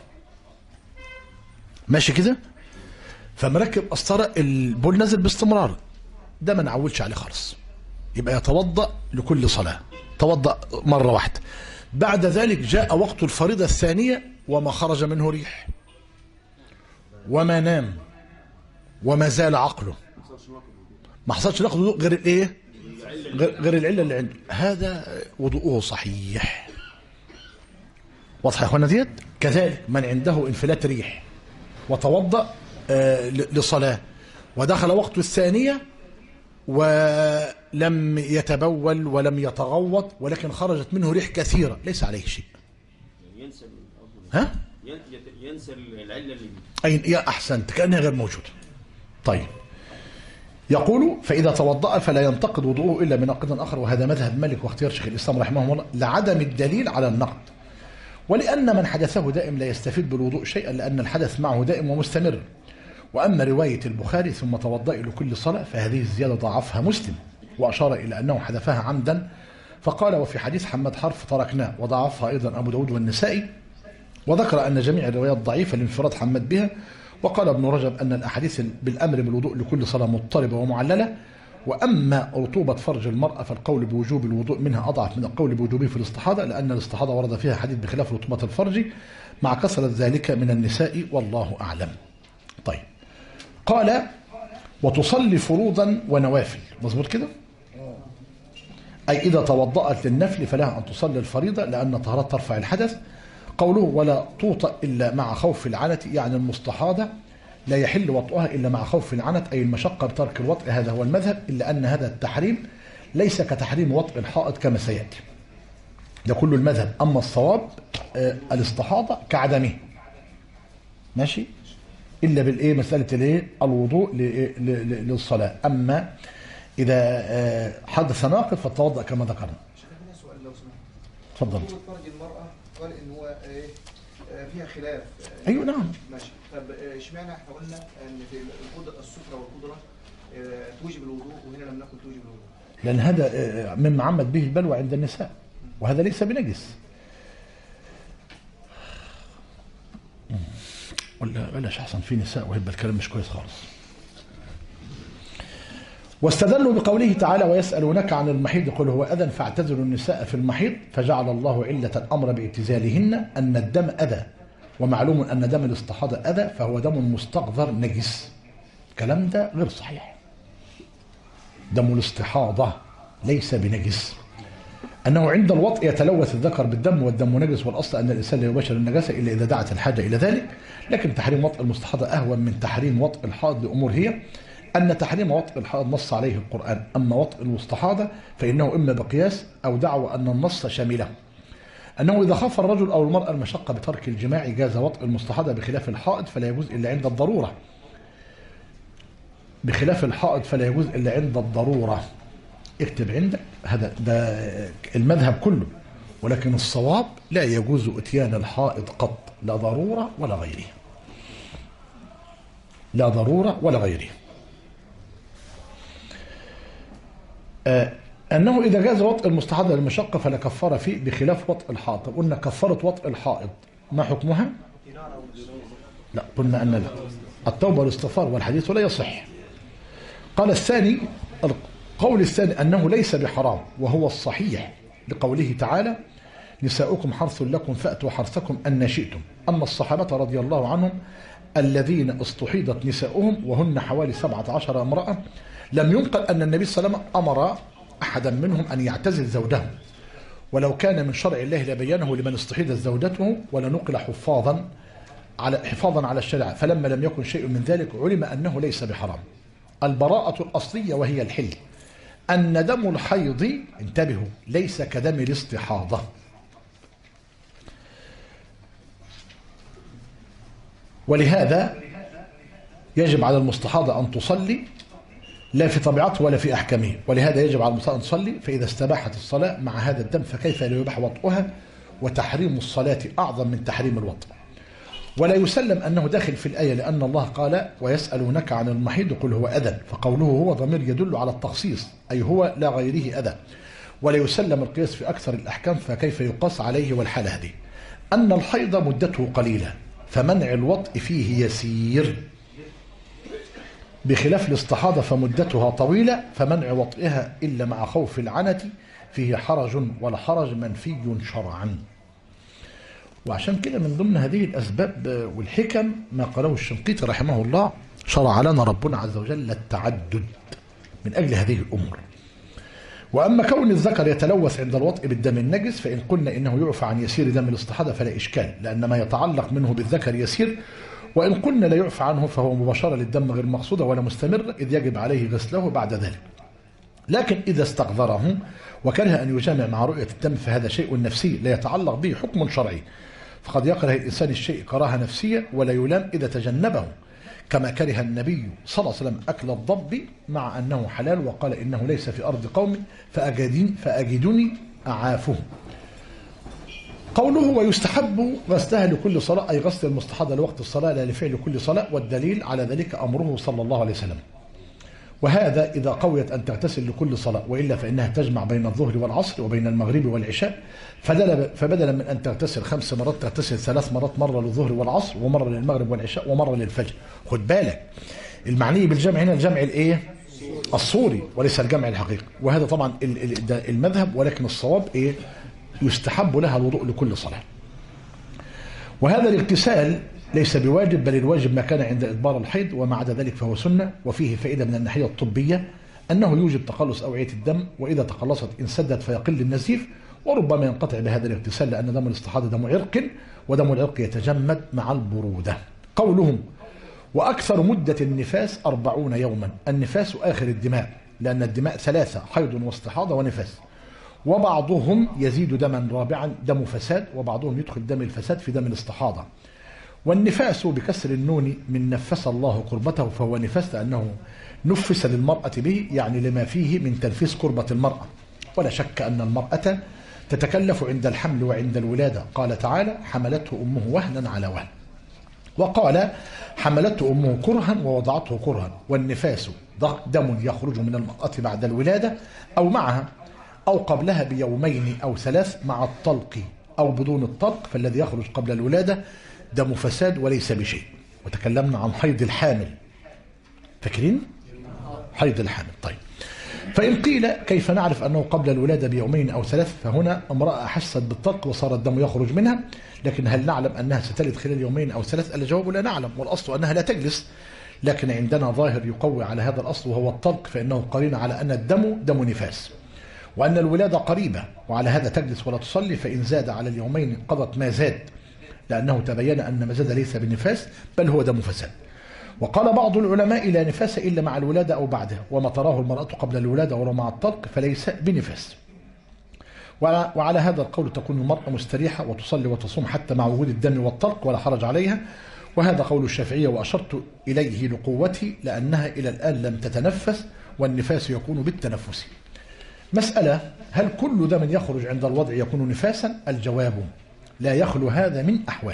ماشي كده، فمركب قسطرة البول نازل باستمرار، ده ما نعودش عليه خالص، يبقى يتوضأ لكل صلاة، توضأ مرة واحدة. بعد ذلك جاء وقت الفريضة الثانية وما خرج منه ريح وما نام وما زال عقله، ما حصلش نقض وضوء غير الايه؟ غير العله اللي عنده، هذا وضوءه صحيح. واضح يا اخوانا ديت؟ كذلك من عنده انفلات ريح وتوضأ لصلاة ودخل وقت الثانية ولم يتبول ولم يتغوط ولكن خرجت منه ريح كثيرة، ليس عليه شيء. ينسى ها؟ ينسى العلة اللي أي يا أحسنت، كأنها غير موجودة. طيب، يقول فإذا توضأ فلا ينتقد وضوءه إلا بنقض آخر، وهذا مذهب مالك واختيار شيخ الإسلام رحمه الله لعدم الدليل على النقد، ولأن من حدثه دائم لا يستفيد بالوضوء شيئا لأن الحدث معه دائم ومستمر. وأما رواية البخاري ثم توضأ لكل صلاة فهذه الزيادة ضعفها مسلم، وأشار إلى أنه حذفها عمدا، فقال وفي حديث حماد حرف تركناه، وضعفها أيضا أبو داود والنسائي، وذكر أن جميع الروايات ضعيفة لانفراد حماد بها. وقال ابن رجب أن الأحاديث بالأمر بالوضوء لكل صلاة مضطربة ومعللة. وأما رطوبة فرج المرأة فالقول بوجوب الوضوء منها أضعف من القول بوجوبه في الاستحاضة، لأن الاستحاضة ورد فيها حديث بخلاف رطوبة الفرج مع كثرة ذلك من النساء، والله أعلم. طيب، قال وتصلي فروضا ونوافل، مظبوط كده؟ أي إذا توضأت للنفل فلها أن تصلي الفريضة لأن الطهارة ترفع الحدث. قوله ولا توطأ إلا مع خوف العنت، يعني المستحاضة لا يحل وطئها إلا مع خوف العنت، أي المشقة بترك الوطء، هذا هو المذهب، إلا أن هذا التحريم ليس كتحريم وطء الحائض كما سيأتي، ده كله المذهب. أما الصواب الاستحاضة كعدمه، ماشي، إلا بالإيه؟ مسألة الإيه؟ الوضوء للصلاة. أما إذا حدث ناقض فالتوضأ كما ذكرنا. سؤال لو سمحت. تفضل. فرج المرأة قال إن هو فيها خلاف. أيوة نعم. ماشي. طب اشمعنى احنا قلنا إن في القدرة السفرة والقدرة توجب الوضوء وهنا لم نكن توجب الوضوء؟ لأن هذا مما عمد به البلوى عند النساء، وهذا ليس بنجس. ولا بلاش أحسن، في نساء وهيبقى الكلام مش كويس خالص. واستدلوا بقوله تعالى ويسألونك عن المحيض قل هو أذى فاعتزلوا النساء في المحيض، فجعل الله علة الأمر باعتزالهن أن الدم أذى، ومعلوم أن دم الاستحاضة أذى فهو دم مستقذر نجس. الكلام ده غير صحيح، دم الاستحاضة ليس بنجس، أنه عند الوطء يتلوث الذكر بالدم والدم نجس، والأصل أن الإنسان لا يباشر النجاسة إلا إذا دعت الحاجة إلى ذلك. لكن تحريم وطء المستحاضة أهون من تحريم وطء الحائض لأمور هي أن تحريم وطء الحائض نص عليه القرآن، أما وطء المستحاضة فإنه إما بقياس أو دعوى أن النص شامله، أنه إذا خاف الرجل أو المرأة المشقة بترك الجماع جاز وطء المستحاضة بخلاف الحائض فلا يجوز إلا عند الضرورة، بخلاف الحائض فلا يجوز إلا عند الضرورة. اكتب عندك هذا، ده المذهب كله، ولكن الصواب لا يجوز اتيان الحائض قط، لا ضرورة ولا غيره، لا ضرورة ولا غيره. أنه إذا جاز وطء المستحاضة للمشقة فلا كفارة فيه بخلاف وطء الحائض. طب قلنا كفارة وطء الحائض ما حكمها؟ لا، قلنا أن التوبة والاستغفار، والحديث لا يصح. قال الثاني، القول الثاني أنه ليس بحرام وهو الصحيح لقوله تعالى نساؤكم حرث لكم فأتوا حرثكم أن شئتم. أما الصحابة رضي الله عنهم الذين استحيضت نساؤهم وهن حوالي 17 امرأة لم ينقل أن النبي صلى الله عليه وسلم أمر أحدا منهم أن يعتزل زوجه، ولو كان من شرع الله لبينه لمن استحيضت زوجته، ولنقل حفاظا على الشريعة، فلما لم يكن شيء من ذلك علم أنه ليس بحرام. البراءة الأصلية وهي الحل، أن دم الحيض انتبهوا ليس كدم الاستحاضة، ولهذا يجب على المستحاضة أن تصلي لا في طبيعته ولا في أحكامه، ولهذا يجب على المستحاضة أن تصلي، فإذا استباحت الصلاة مع هذا الدم فكيف لا يباح وطئها، وتحريم الصلاة أعظم من تحريم الوطء. ولا يسلم أنه داخل في الآية، لأن الله قال ويسألونك عن المحيض قل هو أذى، فقوله هو ضمير يدل على التخصيص، أي هو لا غيره أذى. ولا يسلم القياس في أكثر الأحكام، فكيف يقاس عليه والحالة هذه؟ أن الحيض مدته قليلة فمنع الوطء فيه يسير، بخلاف الاستحاضة فمدتها طويلة فمنع وطئها إلا مع خوف العنة فيه حرج، والحرج منفي شرعا. وعشان كده من ضمن هذه الأسباب والحكم ما قاله الشنقيطي رحمه الله، شرع لنا ربنا عز وجل التعدد من أجل هذه الأمور. وأما كون الذكر يتلوث عند الوطء بالدم النجس، فإن قلنا إنه يعفى عن يسير دم الاستحاضة فلا إشكال، لأن ما يتعلق منه بالذكر يسير. وإن قلنا لا يعفى عنه فهو مباشرة للدم غير مقصودة ولا مستمر، إذ يجب عليه غسله بعد ذلك. لكن إذا استقذره وكره أن يجامع مع رؤية الدم فهذا شيء نفسي لا يتعلق به حكم شرعي، فقد يكره الإنسان الشيء كراهة نفسية ولا يلام إذا تجنبه، كما كره النبي صلى الله عليه وسلم أكل الضب مع أنه حلال، وقال إنه ليس في أرض قوم فأجدني أعافه. قوله ويستحب غسلها لكل صلاة، أي غسل المستحاضة لوقت الصلاة لا لفعل كل صلاة، والدليل على ذلك أمره صلى الله عليه وسلم. وهذا إذا قويت أن تغتسل لكل صلاة، وإلا فإنها تجمع بين الظهر والعصر وبين المغرب والعشاء، فبدلا من أن تغتسل 5 مرات تغتسل 3 مرات، مرة للظهر والعصر ومرة للمغرب والعشاء ومرة للفجر. خد بالك المعني بالجمع هنا الجمع الايه؟ الصوري وليس الجمع الحقيقي. وهذا طبعا المذهب، ولكن الصواب ايه؟ يستحب لها الوضوء لكل صلاة. وهذا الاغتسال ليس بواجب، بل الواجب ما كان عند إدبار الحيض، وما عدا ذلك فهو سنة. وفيه فائدة من الناحية الطبية أنه يوجب تقلص أوعية الدم، وإذا تقلصت انسدت فيقل النزيف، وربما ينقطع بهذا الاغتسال، لأن دم الاستحاضة دم عرق، ودم العرق يتجمد مع البرودة. قولهم وأكثر مدة النفاس 40 يوما، النفاس آخر الدماء، لأن الدماء 3: حيض واستحاضة ونفاس. وبعضهم يزيد دما رابعا دم فساد، وبعضهم يدخل دم الفساد في دم الاستحاضة. والنفاس بكسر النون من نفس الله كربته، فهو نفاس لأنه نفس للمرأة به، يعني لما فيه من تنفيس كربة المرأة. ولا شك أن المرأة تتكلف عند الحمل وعند الولادة، قال تعالى حملته أمه وهنا على وهن، وقال حملته أمه كرها ووضعته كرها. والنفاس دم يخرج من المرأة بعد الولادة أو معها أو قبلها بيومين أو 3 مع الطلق أو بدون الطلق، فالذي يخرج قبل الولادة دم فساد وليس بشيء. وتكلمنا عن حيض الحامل، فاكرين؟ حيض الحامل. طيب، فإن قيل كيف نعرف أنه قبل الولادة بيومين أو 3؟ فهنا امرأة حست بالطلق وصار الدم يخرج منها، لكن هل نعلم أنها ستلد خلال يومين أو 3؟ الجواب لا نعلم، والأصل أنها لا تجلس، لكن عندنا ظاهر يقوي على هذا الأصل وهو الطلق، فإنه قرين على أن الدم دم نفاس، وأن الولادة قريبة، وعلى هذا تجلس ولا تصلي، فإن زاد على اليومين قضت ما زاد، لأنه تبين أن ما زاد ليس بنفاس بل هو دم فساد. وقال بعض العلماء لا نفاس إلا مع الولادة أو بعدها، وما تراه المرأة قبل الولادة ولو مع الطلق فليس بنفاس. وعلى هذا القول تكون المرأة مستريحة وتصلي وتصوم حتى مع وجود الدم والطلق ولا حرج عليها، وهذا قول الشافعية، وأشرت إليه لقوته لأنها إلى الآن لم تتنفس، والنفاس يكون بالتنفس. مسألة: هل كل دم يخرج عند الوضع يكون نفاسا؟ الجواب: لا يخلو هذا من أحوال.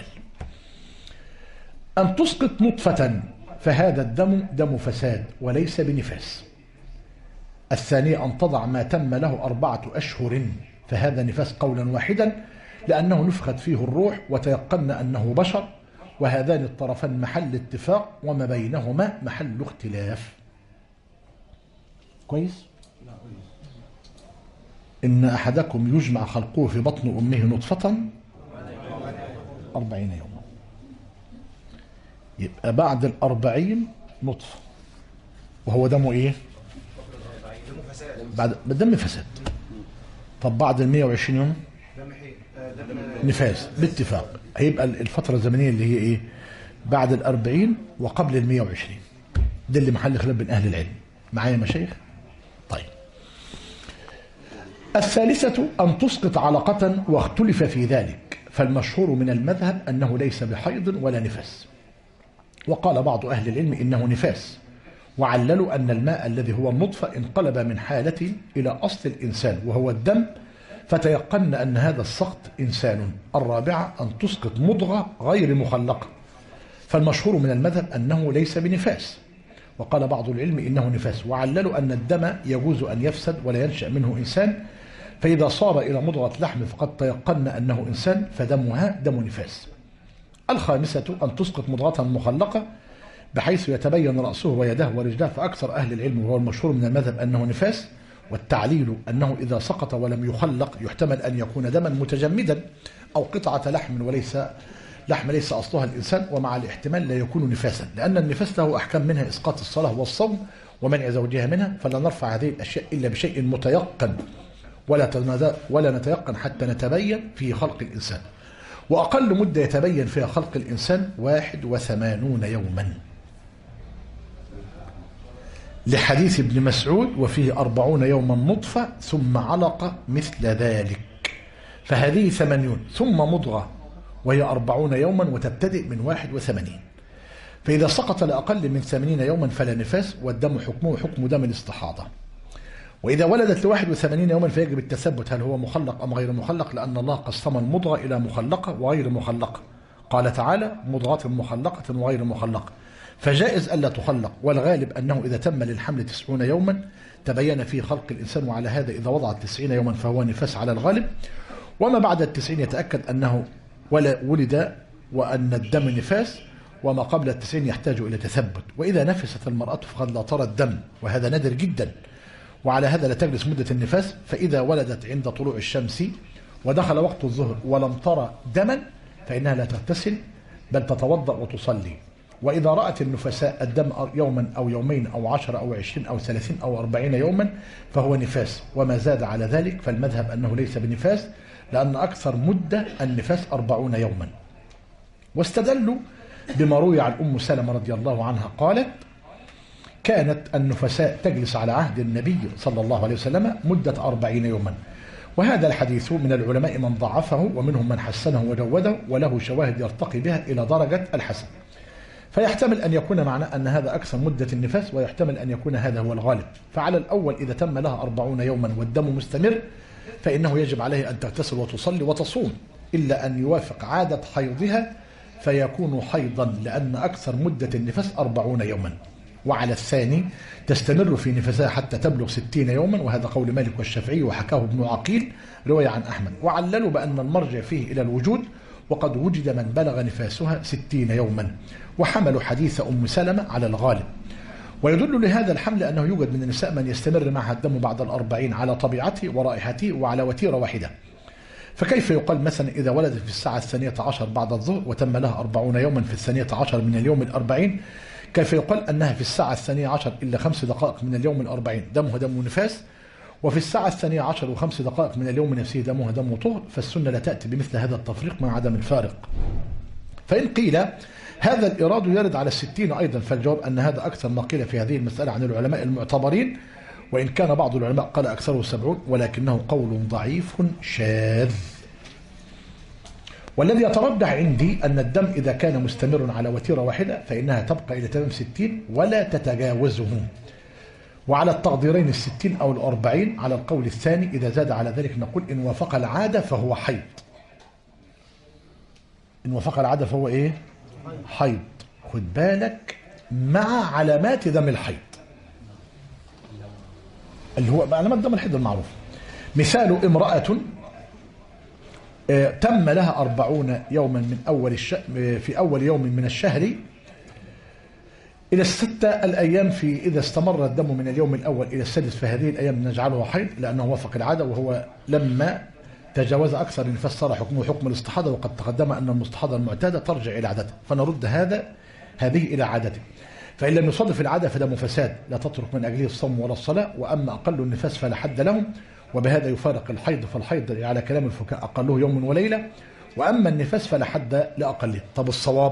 أن تسقط نطفة فهذا الدم دم فساد وليس بنفاس. الثانية: أن تضع ما تم له 4 أشهر فهذا نفاس قولا واحدا، لأنه نفخت فيه الروح وتيقن أنه بشر، وهذان الطرفان محل اتفاق وما بينهما محل اختلاف. كويس؟ إن أحدكم يجمع خلقه في بطن أمه نطفة 40 يوما، يبقى بعد 40 نطفة، وهو دمه إيه؟ بعد دم فساد. طب بعد 120 يوم نفاس باتفاق، هيبقى الفترة الزمنية اللي هي إيه؟ بعد 40 وقبل 120. ده اللي محل خلاف بين أهل العلم. معايا مشايخ؟ طيب، الثالثة أن تسقط علقة واختلف في ذلك، فالمشهور من المذهب أنه ليس بحيض ولا نفاس، وقال بعض أهل العلم إنه نفاس، وعللوا أن الماء الذي هو النطفة انقلب من حالة إلى أصل الإنسان وهو الدم، فتيقن أن هذا السقط إنسان. الرابعة أن تسقط مضغة غير مخلقة، فالمشهور من المذهب أنه ليس بنفاس، وقال بعض العلم إنه نفاس، وعللوا أن الدم يجوز أن يفسد ولا ينشأ منه إنسان، فإذا صار إلى مضغة لحم فقد تيقن أنه إنسان فدمها دم نفاس. الخامسة أن تسقط مضغة مخلقة بحيث يتبين رأسه ويداه ورجلاه، فأكثر أهل العلم وهو المشهور من المذهب أنه نفاس، والتعليل أنه إذا سقط ولم يخلق يحتمل أن يكون دما متجمدا أو قطعة لحم وليس لحم ليس أصلها الإنسان، ومع الاحتمال لا يكون نفاسا، لأن النفاس له أحكام منها إسقاط الصلاة والصوم ومنع زوجها منها، فلا نرفع هذه الأشياء إلا بشيء متيقن ولا نتيقن حتى نتبين في خلق الإنسان. وأقل مدة يتبين فيها خلق الإنسان 81 يوما، لحديث ابن مسعود وفيه 40 يوما نطفة ثم علقة مثل ذلك، فهذه 80 ثم مضغة وهي 40 يوما وتبتدئ من 81. فإذا سقط لأقل من 80 يوما فلا نفاس، والدم حكمه حكم دم الاستحاضة. وإذا ولدت ل 81 يوما فيجب التثبت هل هو مخلق أم غير مخلق، لأن الله قسم المضغة إلى مخلقة وغير مخلقة، قال تعالى مضغة مخلقة وغير مخلقة، فجائز ألا تخلق، والغالب أنه إذا تم للحمل 90 يوما تبين فيه خلق الإنسان، وعلى هذا إذا وضعت 90 يوما فهو نفاس على الغالب، وما بعد 90 يتأكد أنه ولد وأن الدم نفاس، وما قبل 90 يحتاج إلى تثبت. وإذا نفست المرأة فقد لا ترى الدم، وهذا نادر جدا، وعلى هذا لا تجلس مدة النفاس. فإذا ولدت عند طلوع الشمس ودخل وقت الظهر ولم ترى دما فإنها لا تغتسل بل تتوضأ وتصلي. وإذا رأت النفساء الدم يوما أو يومين أو 10 أو 20 أو 30 أو 40 يوما فهو نفاس، وما زاد على ذلك فالمذهب أنه ليس بنفاس، لأن أكثر مدة النفاس 40 يوما. واستدلوا بما روي عن أم سلمة رضي الله عنها قالت كانت النفساء تجلس على عهد النبي صلى الله عليه وسلم مدة 40 يوما، وهذا الحديث من العلماء من ضعفه ومنهم من حسنه وجوده، وله شواهد يرتقي بها إلى درجة الحسن، فيحتمل أن يكون معناه أن هذا أكثر مدة النفاس، ويحتمل أن يكون هذا هو الغالب. فعلى الأول إذا تم لها 40 يوما والدم مستمر فإنه يجب عليه أن تغتسل وتصلي وتصوم، إلا أن يوافق عادة حيضها فيكون حيضا، لأن أكثر مدة النفاس 40 يوما. وعلى الثاني تستمر في نفسها حتى تبلغ 60 يوما، وهذا قول مالك والشافعي وحكاه ابن عقيل رواية عن أحمد، وعللوا بأن المرجع فيه إلى الوجود، وقد وجد من بلغ نفاسها 60 يوما، وحملوا حديث أم سلمة على الغالب. ويدل لهذا الحمل أنه يوجد من النساء من يستمر معها الدم بعد 40 على طبيعته ورائحته وعلى وتيرة واحدة. فكيف يقال مثلا إذا ولدت في الساعة 12 بعد الظهر وتم لها 40 يوما في 12 من اليوم 40، كيف يقال أنها في الساعة 12 إلا 5 دقائق من اليوم 40 دمها دم نفاس، وفي الساعة 12 و5 دقائق من اليوم نفسه دمها دم طهر؟ فالسنة لا تأتي بمثل هذا التفريق مع عدم الفارق. فإن قيل هذا الإراد يرد على 60 أيضا، فالجواب أن هذا أكثر ما قيل في هذه المسألة عن العلماء المعتبرين، وإن كان بعض العلماء قال أكثره 70، ولكنه قول ضعيف شاذ. والذي يترجح عندي أن الدم إذا كان مستمر على وتيرة واحدة فإنها تبقى إلى تمام 60 ولا تتجاوزه. وعلى التقديرين 60 أو 40 على القول الثاني، إذا زاد على ذلك نقول إن وافق العادة فهو حيض. إن وافق العادة فهو إيه؟ حيض. خد بالك مع علامات دم الحيض اللي هو علامات دم الحيض المعروفة. مثال امرأة تم لها 40 يوما من في أول يوم من الشهر إلى 6 الأيام، في إذا استمر الدم من اليوم الأول إلى السادس فهذه الأيام نجعلها حيض، لأنه وافق العادة، وهو لما تجاوز أكثر النفاس صار حكمه حكم الاستحاضة، وقد تقدم أن المستحاضة المعتادة ترجع إلى عادته، فنرد هذه إلى عادته. فإن لم يصادف العادة فدم فساد لا تترك من أجله الصوم ولا الصلاة، وأما أقل النفاس فلا حد لهم، وبهذا يفارق الحيض، فالحيض على كلام الفقهاء أقله يوم وليلة، وأما النفاس فلا حد لأقله. طب الصواب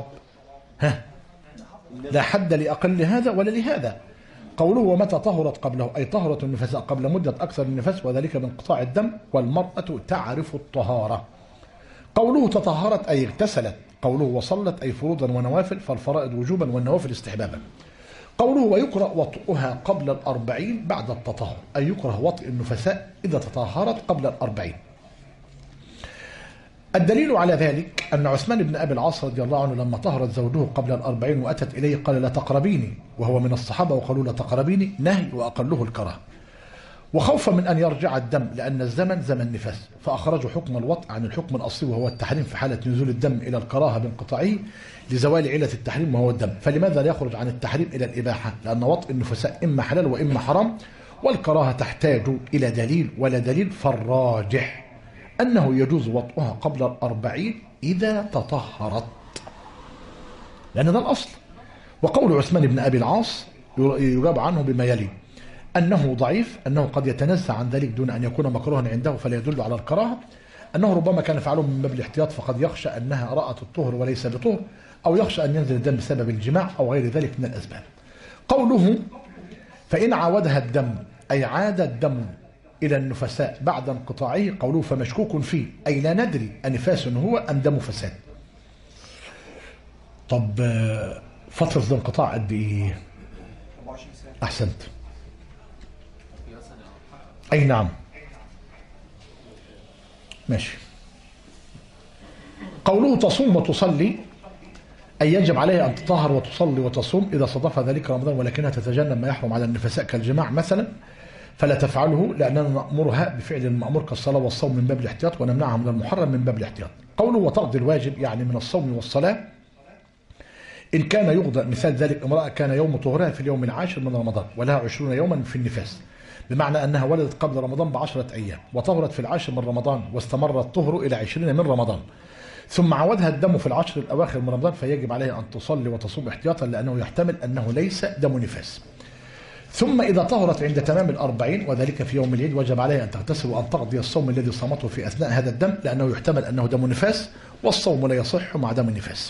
لا حد لأقل هذا ولا لهذا. قوله ومتى طهرت قبله، أي طهرت النفساء قبل مدة أكثر من النفاس، وذلك بانقطاع الدم، والمرأة تعرف الطهارة. قوله تطهرت أي اغتسلت، قوله وصلت أي فروضا ونوافل، فالفرائض وجوبا والنوافل استحبابا. قوله ويكره وطئها قبل 40 بعد التطهر، أي يكره وطئ النفساء إذا تطهرت قبل 40. الدليل على ذلك أن عثمان بن أبي العاص رضي الله عنه لما طهرت زوجه قبل 40 وأتت إليه قال لا تقربيني، وهو من الصحابة وقالوا لا تقربيني نهي وأقله الكراهة، وخوفا من أن يرجع الدم لأن الزمن زمن نفاس، فأخرجوا حكم الوطء عن الحكم الأصلي وهو التحريم في حالة نزول الدم إلى الكراهة بانقطاعه لزوال علة التحريم وهو الدم. فلماذا لا يخرج عن التحريم إلى الإباحة؟ لأن وطء النفساء إما حلال وإما حرام، والكراهة تحتاج إلى دليل ولا دليل، فالراجح أنه يجوز وطئها قبل 40 إذا تطهرت، لأن ده الأصل. وقول عثمان بن أبي العاص يجاب عنه بما يلي: أنه ضعيف، أنه قد يتنزه عن ذلك دون أن يكون مكروها عنده فلا يدل على الكراهة، أنه ربما كان فعله من باب الاحتياط فقد يخشى أنها رأت الطهر وليس بطهر، أو يخشى أن ينزل الدم بسبب الجماع أو غير ذلك من الأسباب. قوله فإن عاودها الدم أي عاد الدم إلى النفساء بعد انقطاعه، قوله فمشكوك فيه أي لا ندري أنفاس هو أم دم فساد. طب فترة الانقطاع قد إيه؟ 24 سنة. أحسنت. أي نعم ماشي. قوله تصوم وتصلي أي يجب عليها أن تطهر وتصلي وتصوم إذا صادف ذلك رمضان ولكنها تتجنب ما يحرم على النفساء كالجماع مثلا، فلا تفعله لأننا نأمرها بفعل المأمور كالصلاة والصوم من باب الاحتياط، ونمنعها من المحرم من باب الاحتياط. قوله وتقضي الواجب يعني من الصوم والصلاة إن كان يقضى، مثال ذلك امرأة كان يوم طهرها في اليوم العاشر من رمضان ولها 20 يوما في النفاس، بمعنى أنها ولدت قبل رمضان ب10 أيام وطهرت في العاشر من رمضان واستمر الطهر إلى 20 من رمضان، ثم عودها الدم في العشر الأواخر من رمضان، فيجب عليها أن تصلي وتصوم احتياطا لأنه يحتمل أنه ليس دم نفاس. ثم إذا طهرت عند تمام 40 وذلك في يوم العيد وجب عليها أن تغتسل وأن تقضي الصوم الذي صامته في أثناء هذا الدم، لأنه يحتمل أنه دم نفاس والصوم لا يصح مع دم النفاس.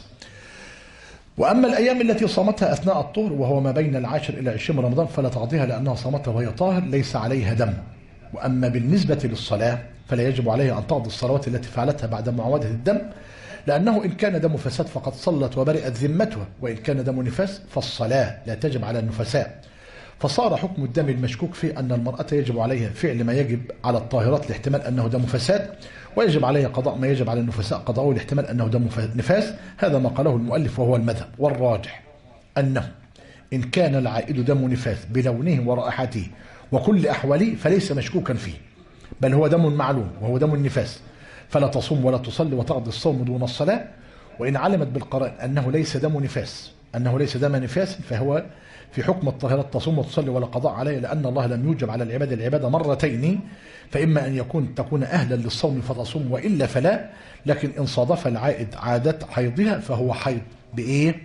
وأما الأيام التي صامتها أثناء الطهر وهو ما بين العاشر إلى 20 من رمضان فلا تقضيها لأنها صامتها وهي طاهر ليس عليها دم. وأما بالنسبة للصلاة فلا يجب عليها أن تقضي الصلوات التي فعلتها بعد معاودة الدم، لأنه إن كان دم فساد فقد صلت وبرئت ذمتها، وإن كان دم نفاس فالصلاة لا تجب على النفساء. فصار حكم الدم المشكوك فيه أن المرأة يجب عليها فعل ما يجب على الطاهرات لاحتمال أنه دم فساد، ويجب عليها قضاء ما يجب على النفساء قضاءه لاحتمال أنه دم نفاس. هذا ما قاله المؤلف وهو المذهب، والراجح أنه إن كان العائد دم نفاس بلونه ورائحته وكل أحواله فليس مشكوكا فيه، بل هو دم معلوم وهو دم النفاس، فلا تصوم ولا تصلي وتقضي الصوم دون الصلاة. وإن علمت بالقرائن أنه ليس دم نفاس دم نفاس فهو في حكم الطاهرات تصوم وتصلي ولا قضاء عليه، لأن الله لم يوجب على العبادة مرتين، فإما أن تكون أهلا للصوم فتصوم وإلا فلا. لكن إن صادف العائد عادة حيضها فهو حيض بإيه؟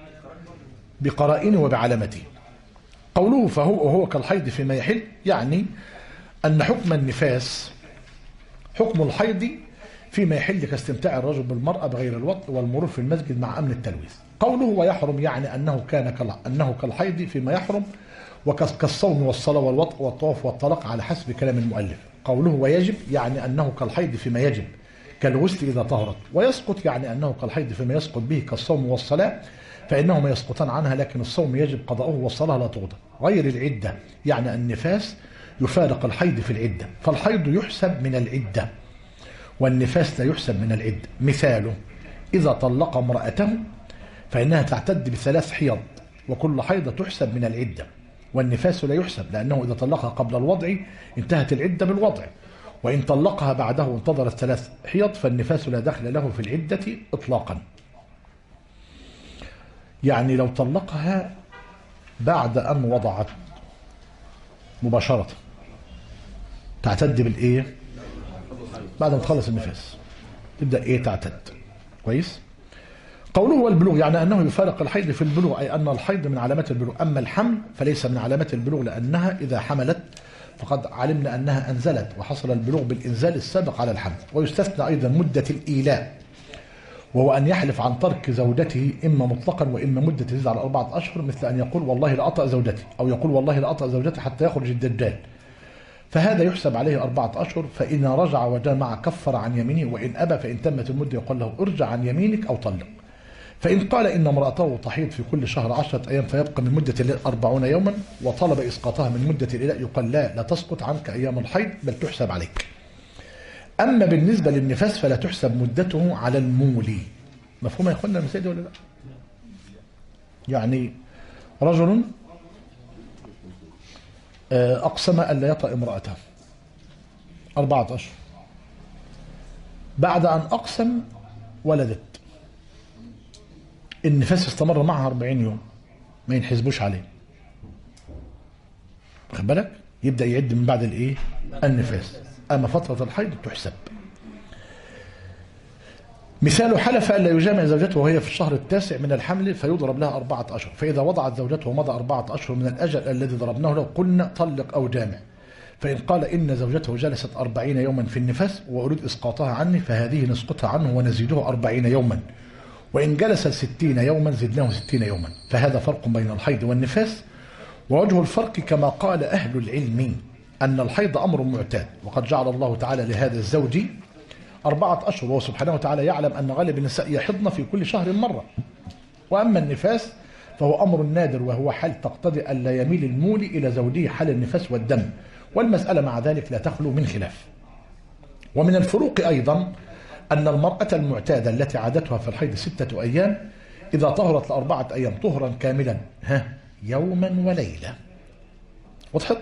بقرائنه وبعلامته. قوله فهو كالحيض فيما يحل، يعني أن حكم النفاس حكم الحيض فيما يحل كاستمتاع الرجل بالمرأة بغير الوطء والمرور في المسجد مع أمن التلويث. قوله ويحرم يعني أنه كالحيض فيما يحرم وكالصوم والصلاة والوطء والطواف والطلاق على حسب كلام المؤلف. قوله ويجب يعني أنه كالحيض فيما يجب كالغسل إذا طهرت، ويسقط يعني أنه كالحيض فيما يسقط به كالصوم والصلاة فإنهما يسقطان عنها، لكن الصوم يجب قضاؤه والصلاة لا تقضى. غير العدة يعني النفاس يفارق الحيض في العدة، فالحيض يحسب من العدة والنفاس لا يحسب من العدة. مثاله إذا طلق امرأته فإنها تعتد ب3 حيض، وكل حيضة تحسب من العدة، والنفاس لا يحسب لأنه إذا طلقها قبل الوضع انتهت العدة بالوضع، وإن طلقها بعده وانتظرت 3 حيض فالنفاس لا دخل له في العدة إطلاقا. يعني لو طلقها بعد أن وضعت مباشرة تعتد بالإيه؟ بعد ما تخلص النفاس تبدأ إيه؟ تعتد. كويس؟ قوله والبلوغ يعني أنه يفارق الحيض في البلوغ، أي أن الحيض من علامات البلوغ. أما الحمل فليس من علامات البلوغ، لأنها إذا حملت فقد علمنا أنها أنزلت وحصل البلوغ بالإنزال السابق على الحمل. ويستثنى أيضا مدة الإيلاء، وهو أن يحلف عن ترك زوجته إما مطلقا وإما مدة تزيد على 4 أشهر، مثل أن يقول والله لا أطأ زوجتي، أو يقول والله لا أطأ زوجتي حتى يخرج الدجال، فهذا يحسب عليه 4 أشهر. فإن رجع وجمع كفر عن يمينه، وإن أبى فإن تمت المدة يقول له ارجع عن يمينك أو طلق. فإن قال إن امرأته تحيض في كل شهر 10 أيام فيبقى من مدة الليل 40 يوما وطلب إسقاطها من مدة الإلاء يقال لا تسقط عنك أيام الحيض بل تحسب عليك. أما بالنسبة للنفاس فلا تحسب مدته على المولي. مفهوم يا إخوانا المسائل دي ولا لا؟ يعني رجل أقسم أن لا يطأ امرأته 4 أشهر، بعد أن أقسم ولدت، النفاس استمر معها 40 يوم، ما ينحسبوش عليه. واخد بالك؟ يبدأ يعد من بعد الإيه؟ النفاس. أما فترة الحيض تحسب. مثال حلف أن لا يجامع زوجته وهي في الشهر التاسع من الحمل فيضرب لها 4 أشهر، فإذا وضعت زوجته ومضى 4 أشهر من الأجل الذي ضربناه له قلنا طلق أو جامع. فإن قال إن زوجته جلست 40 يوما في النفاس وأريد إسقاطها عني فهذه نسقطها عنه ونزيده 40 يوما، وإن جلس 60 يوما زدناه 60 يوما. فهذا فرق بين الحيض والنفاس، ووجه الفرق كما قال أهل العلم أن الحيض أمر معتاد، وقد جعل الله تعالى لهذا الزوج 4 أشهر، وهو سبحانه وتعالى يعلم أن غالب النساء يحضن في كل شهر مرة. وأما النفاس فهو أمر نادر، وهو حال تقتضي أن لا يميل المولي إلى زوجه حال النفاس والدم، والمسألة مع ذلك لا تخلو من خلاف. ومن الفروق أيضا أن المرأة المعتادة التي عادتها في الحيض 6 أيام إذا طهرت ل4 أيام طهرا كاملا يوما وليلة، وضحت؟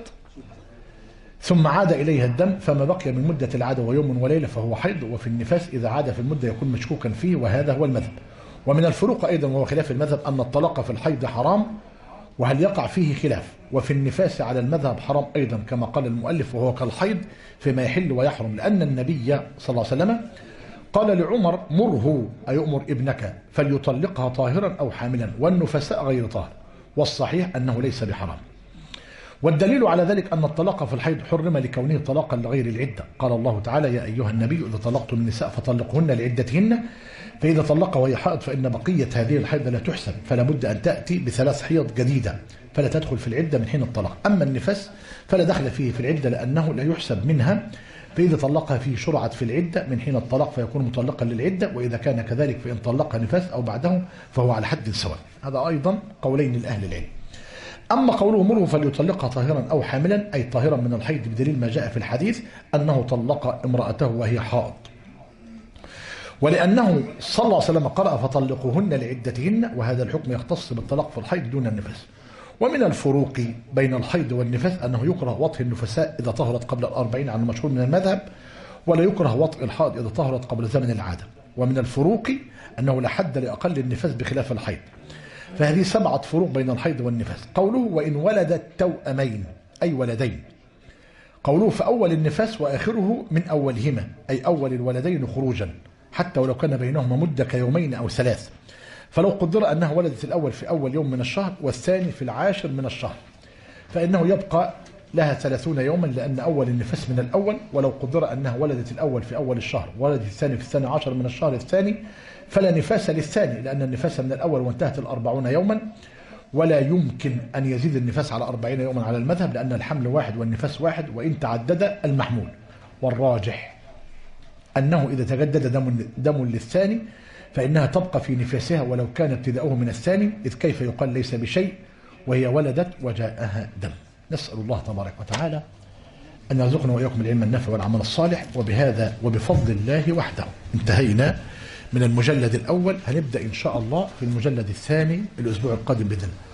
ثم عاد إليها الدم، فما بقي من مدة العادة ويوم وليلة فهو حيض. وفي النفاس إذا عاد في المدة يكون مشكوكا فيه، وهذا هو المذهب. ومن الفروق أيضا وهو خلاف المذهب أن الطلاق في الحيض حرام، وهل يقع فيه خلاف. وفي النفاس على المذهب حرام أيضا كما قال المؤلف، وهو كالحيض فيما يحل ويحرم، لأن النبي صلى الله عليه وسلم قال لعمر مره أيؤمر ابنك فليطلقها طاهرا أو حاملا، والنفساء غير طاهر، والصحيح أنه ليس بحرام. والدليل على ذلك أن الطلاق في الحيض حرم لكونه طلاقا لغير العدة. قال الله تعالى يا أيها النبي إذا طلقتم النساء فطلقهن لعدتهن، فإذا طلقها وهي حائض فإن بقية هذه الحيض لا تحسب، فلا بد أن تأتي ب3 حيض جديدة فلا تدخل في العدة من حين الطلاق. أما النفاس فلا دخل فيه في العدة لأنه لا يحسب منها، فإذا طلقها فيه شرعت في العدة من حين الطلاق فيكون مطلقا للعدة، وإذا كان كذلك فإن طلقها نفاس أو بعده فهو على حد سواء. هذا أيضا قولين لأهل العلم. أما قوله مره فليطلقها طاهرا أو حاملا أي طاهرا من الحيض، بدليل ما جاء في الحديث أنه طلق امرأته وهي حائض، ولأنه صلى الله عليه وسلم قرأ فطلقوهن لعدتهن، وهذا الحكم يختص بالطلاق في الحيض دون النفاس. ومن الفروق بين الحيض والنفاس أنه يكره وطئ النفساء إذا طهرت قبل 40 على المشهور من المذهب، ولا يكره وطئ الحائض إذا طهرت قبل زمن العادة. ومن الفروق أنه لا حد لأقل النفاس بخلاف الحيض. فهذه 7 فروق بين الحيض والنفاس. قوله وإن ولدت توأمين أي ولدين. قوله فأول النفاس وآخره من أولهما أي أول الولدين خروجا، حتى ولو كان بينهما مدة كيومين أو 3. فلو قدر أنها ولدت الأول في أول يوم من الشهر والثاني في العاشر من الشهر فإنه يبقى لها 30 يوما، لأن أول النفاس من الأول. ولو قدر أنها ولدت الأول في أول الشهر ولدت الثاني في 12 من الشهر الثاني فلا نفاس للثاني، لأن النفاس من الأول وانتهت 40 يوما، ولا يمكن أن يزيد النفاس على 40 يوما على المذهب، لأن الحمل واحد والنفاس واحد وإن تعدد المحمول. والراجح أنه إذا تجدد دم للثاني فإنها تبقى في نفاسها ولو كان ابتداؤه من الثاني، إذ كيف يقال ليس بشيء وهي ولدت وجاءها دم. نسأل الله تبارك وتعالى أن يرزقنا وإياكم العلم النافع والعمل الصالح. وبهذا وبفضل الله وحده انتهينا من المجلد الأول. هنبدأ إن شاء الله في المجلد الثاني الأسبوع القادم بإذن الله.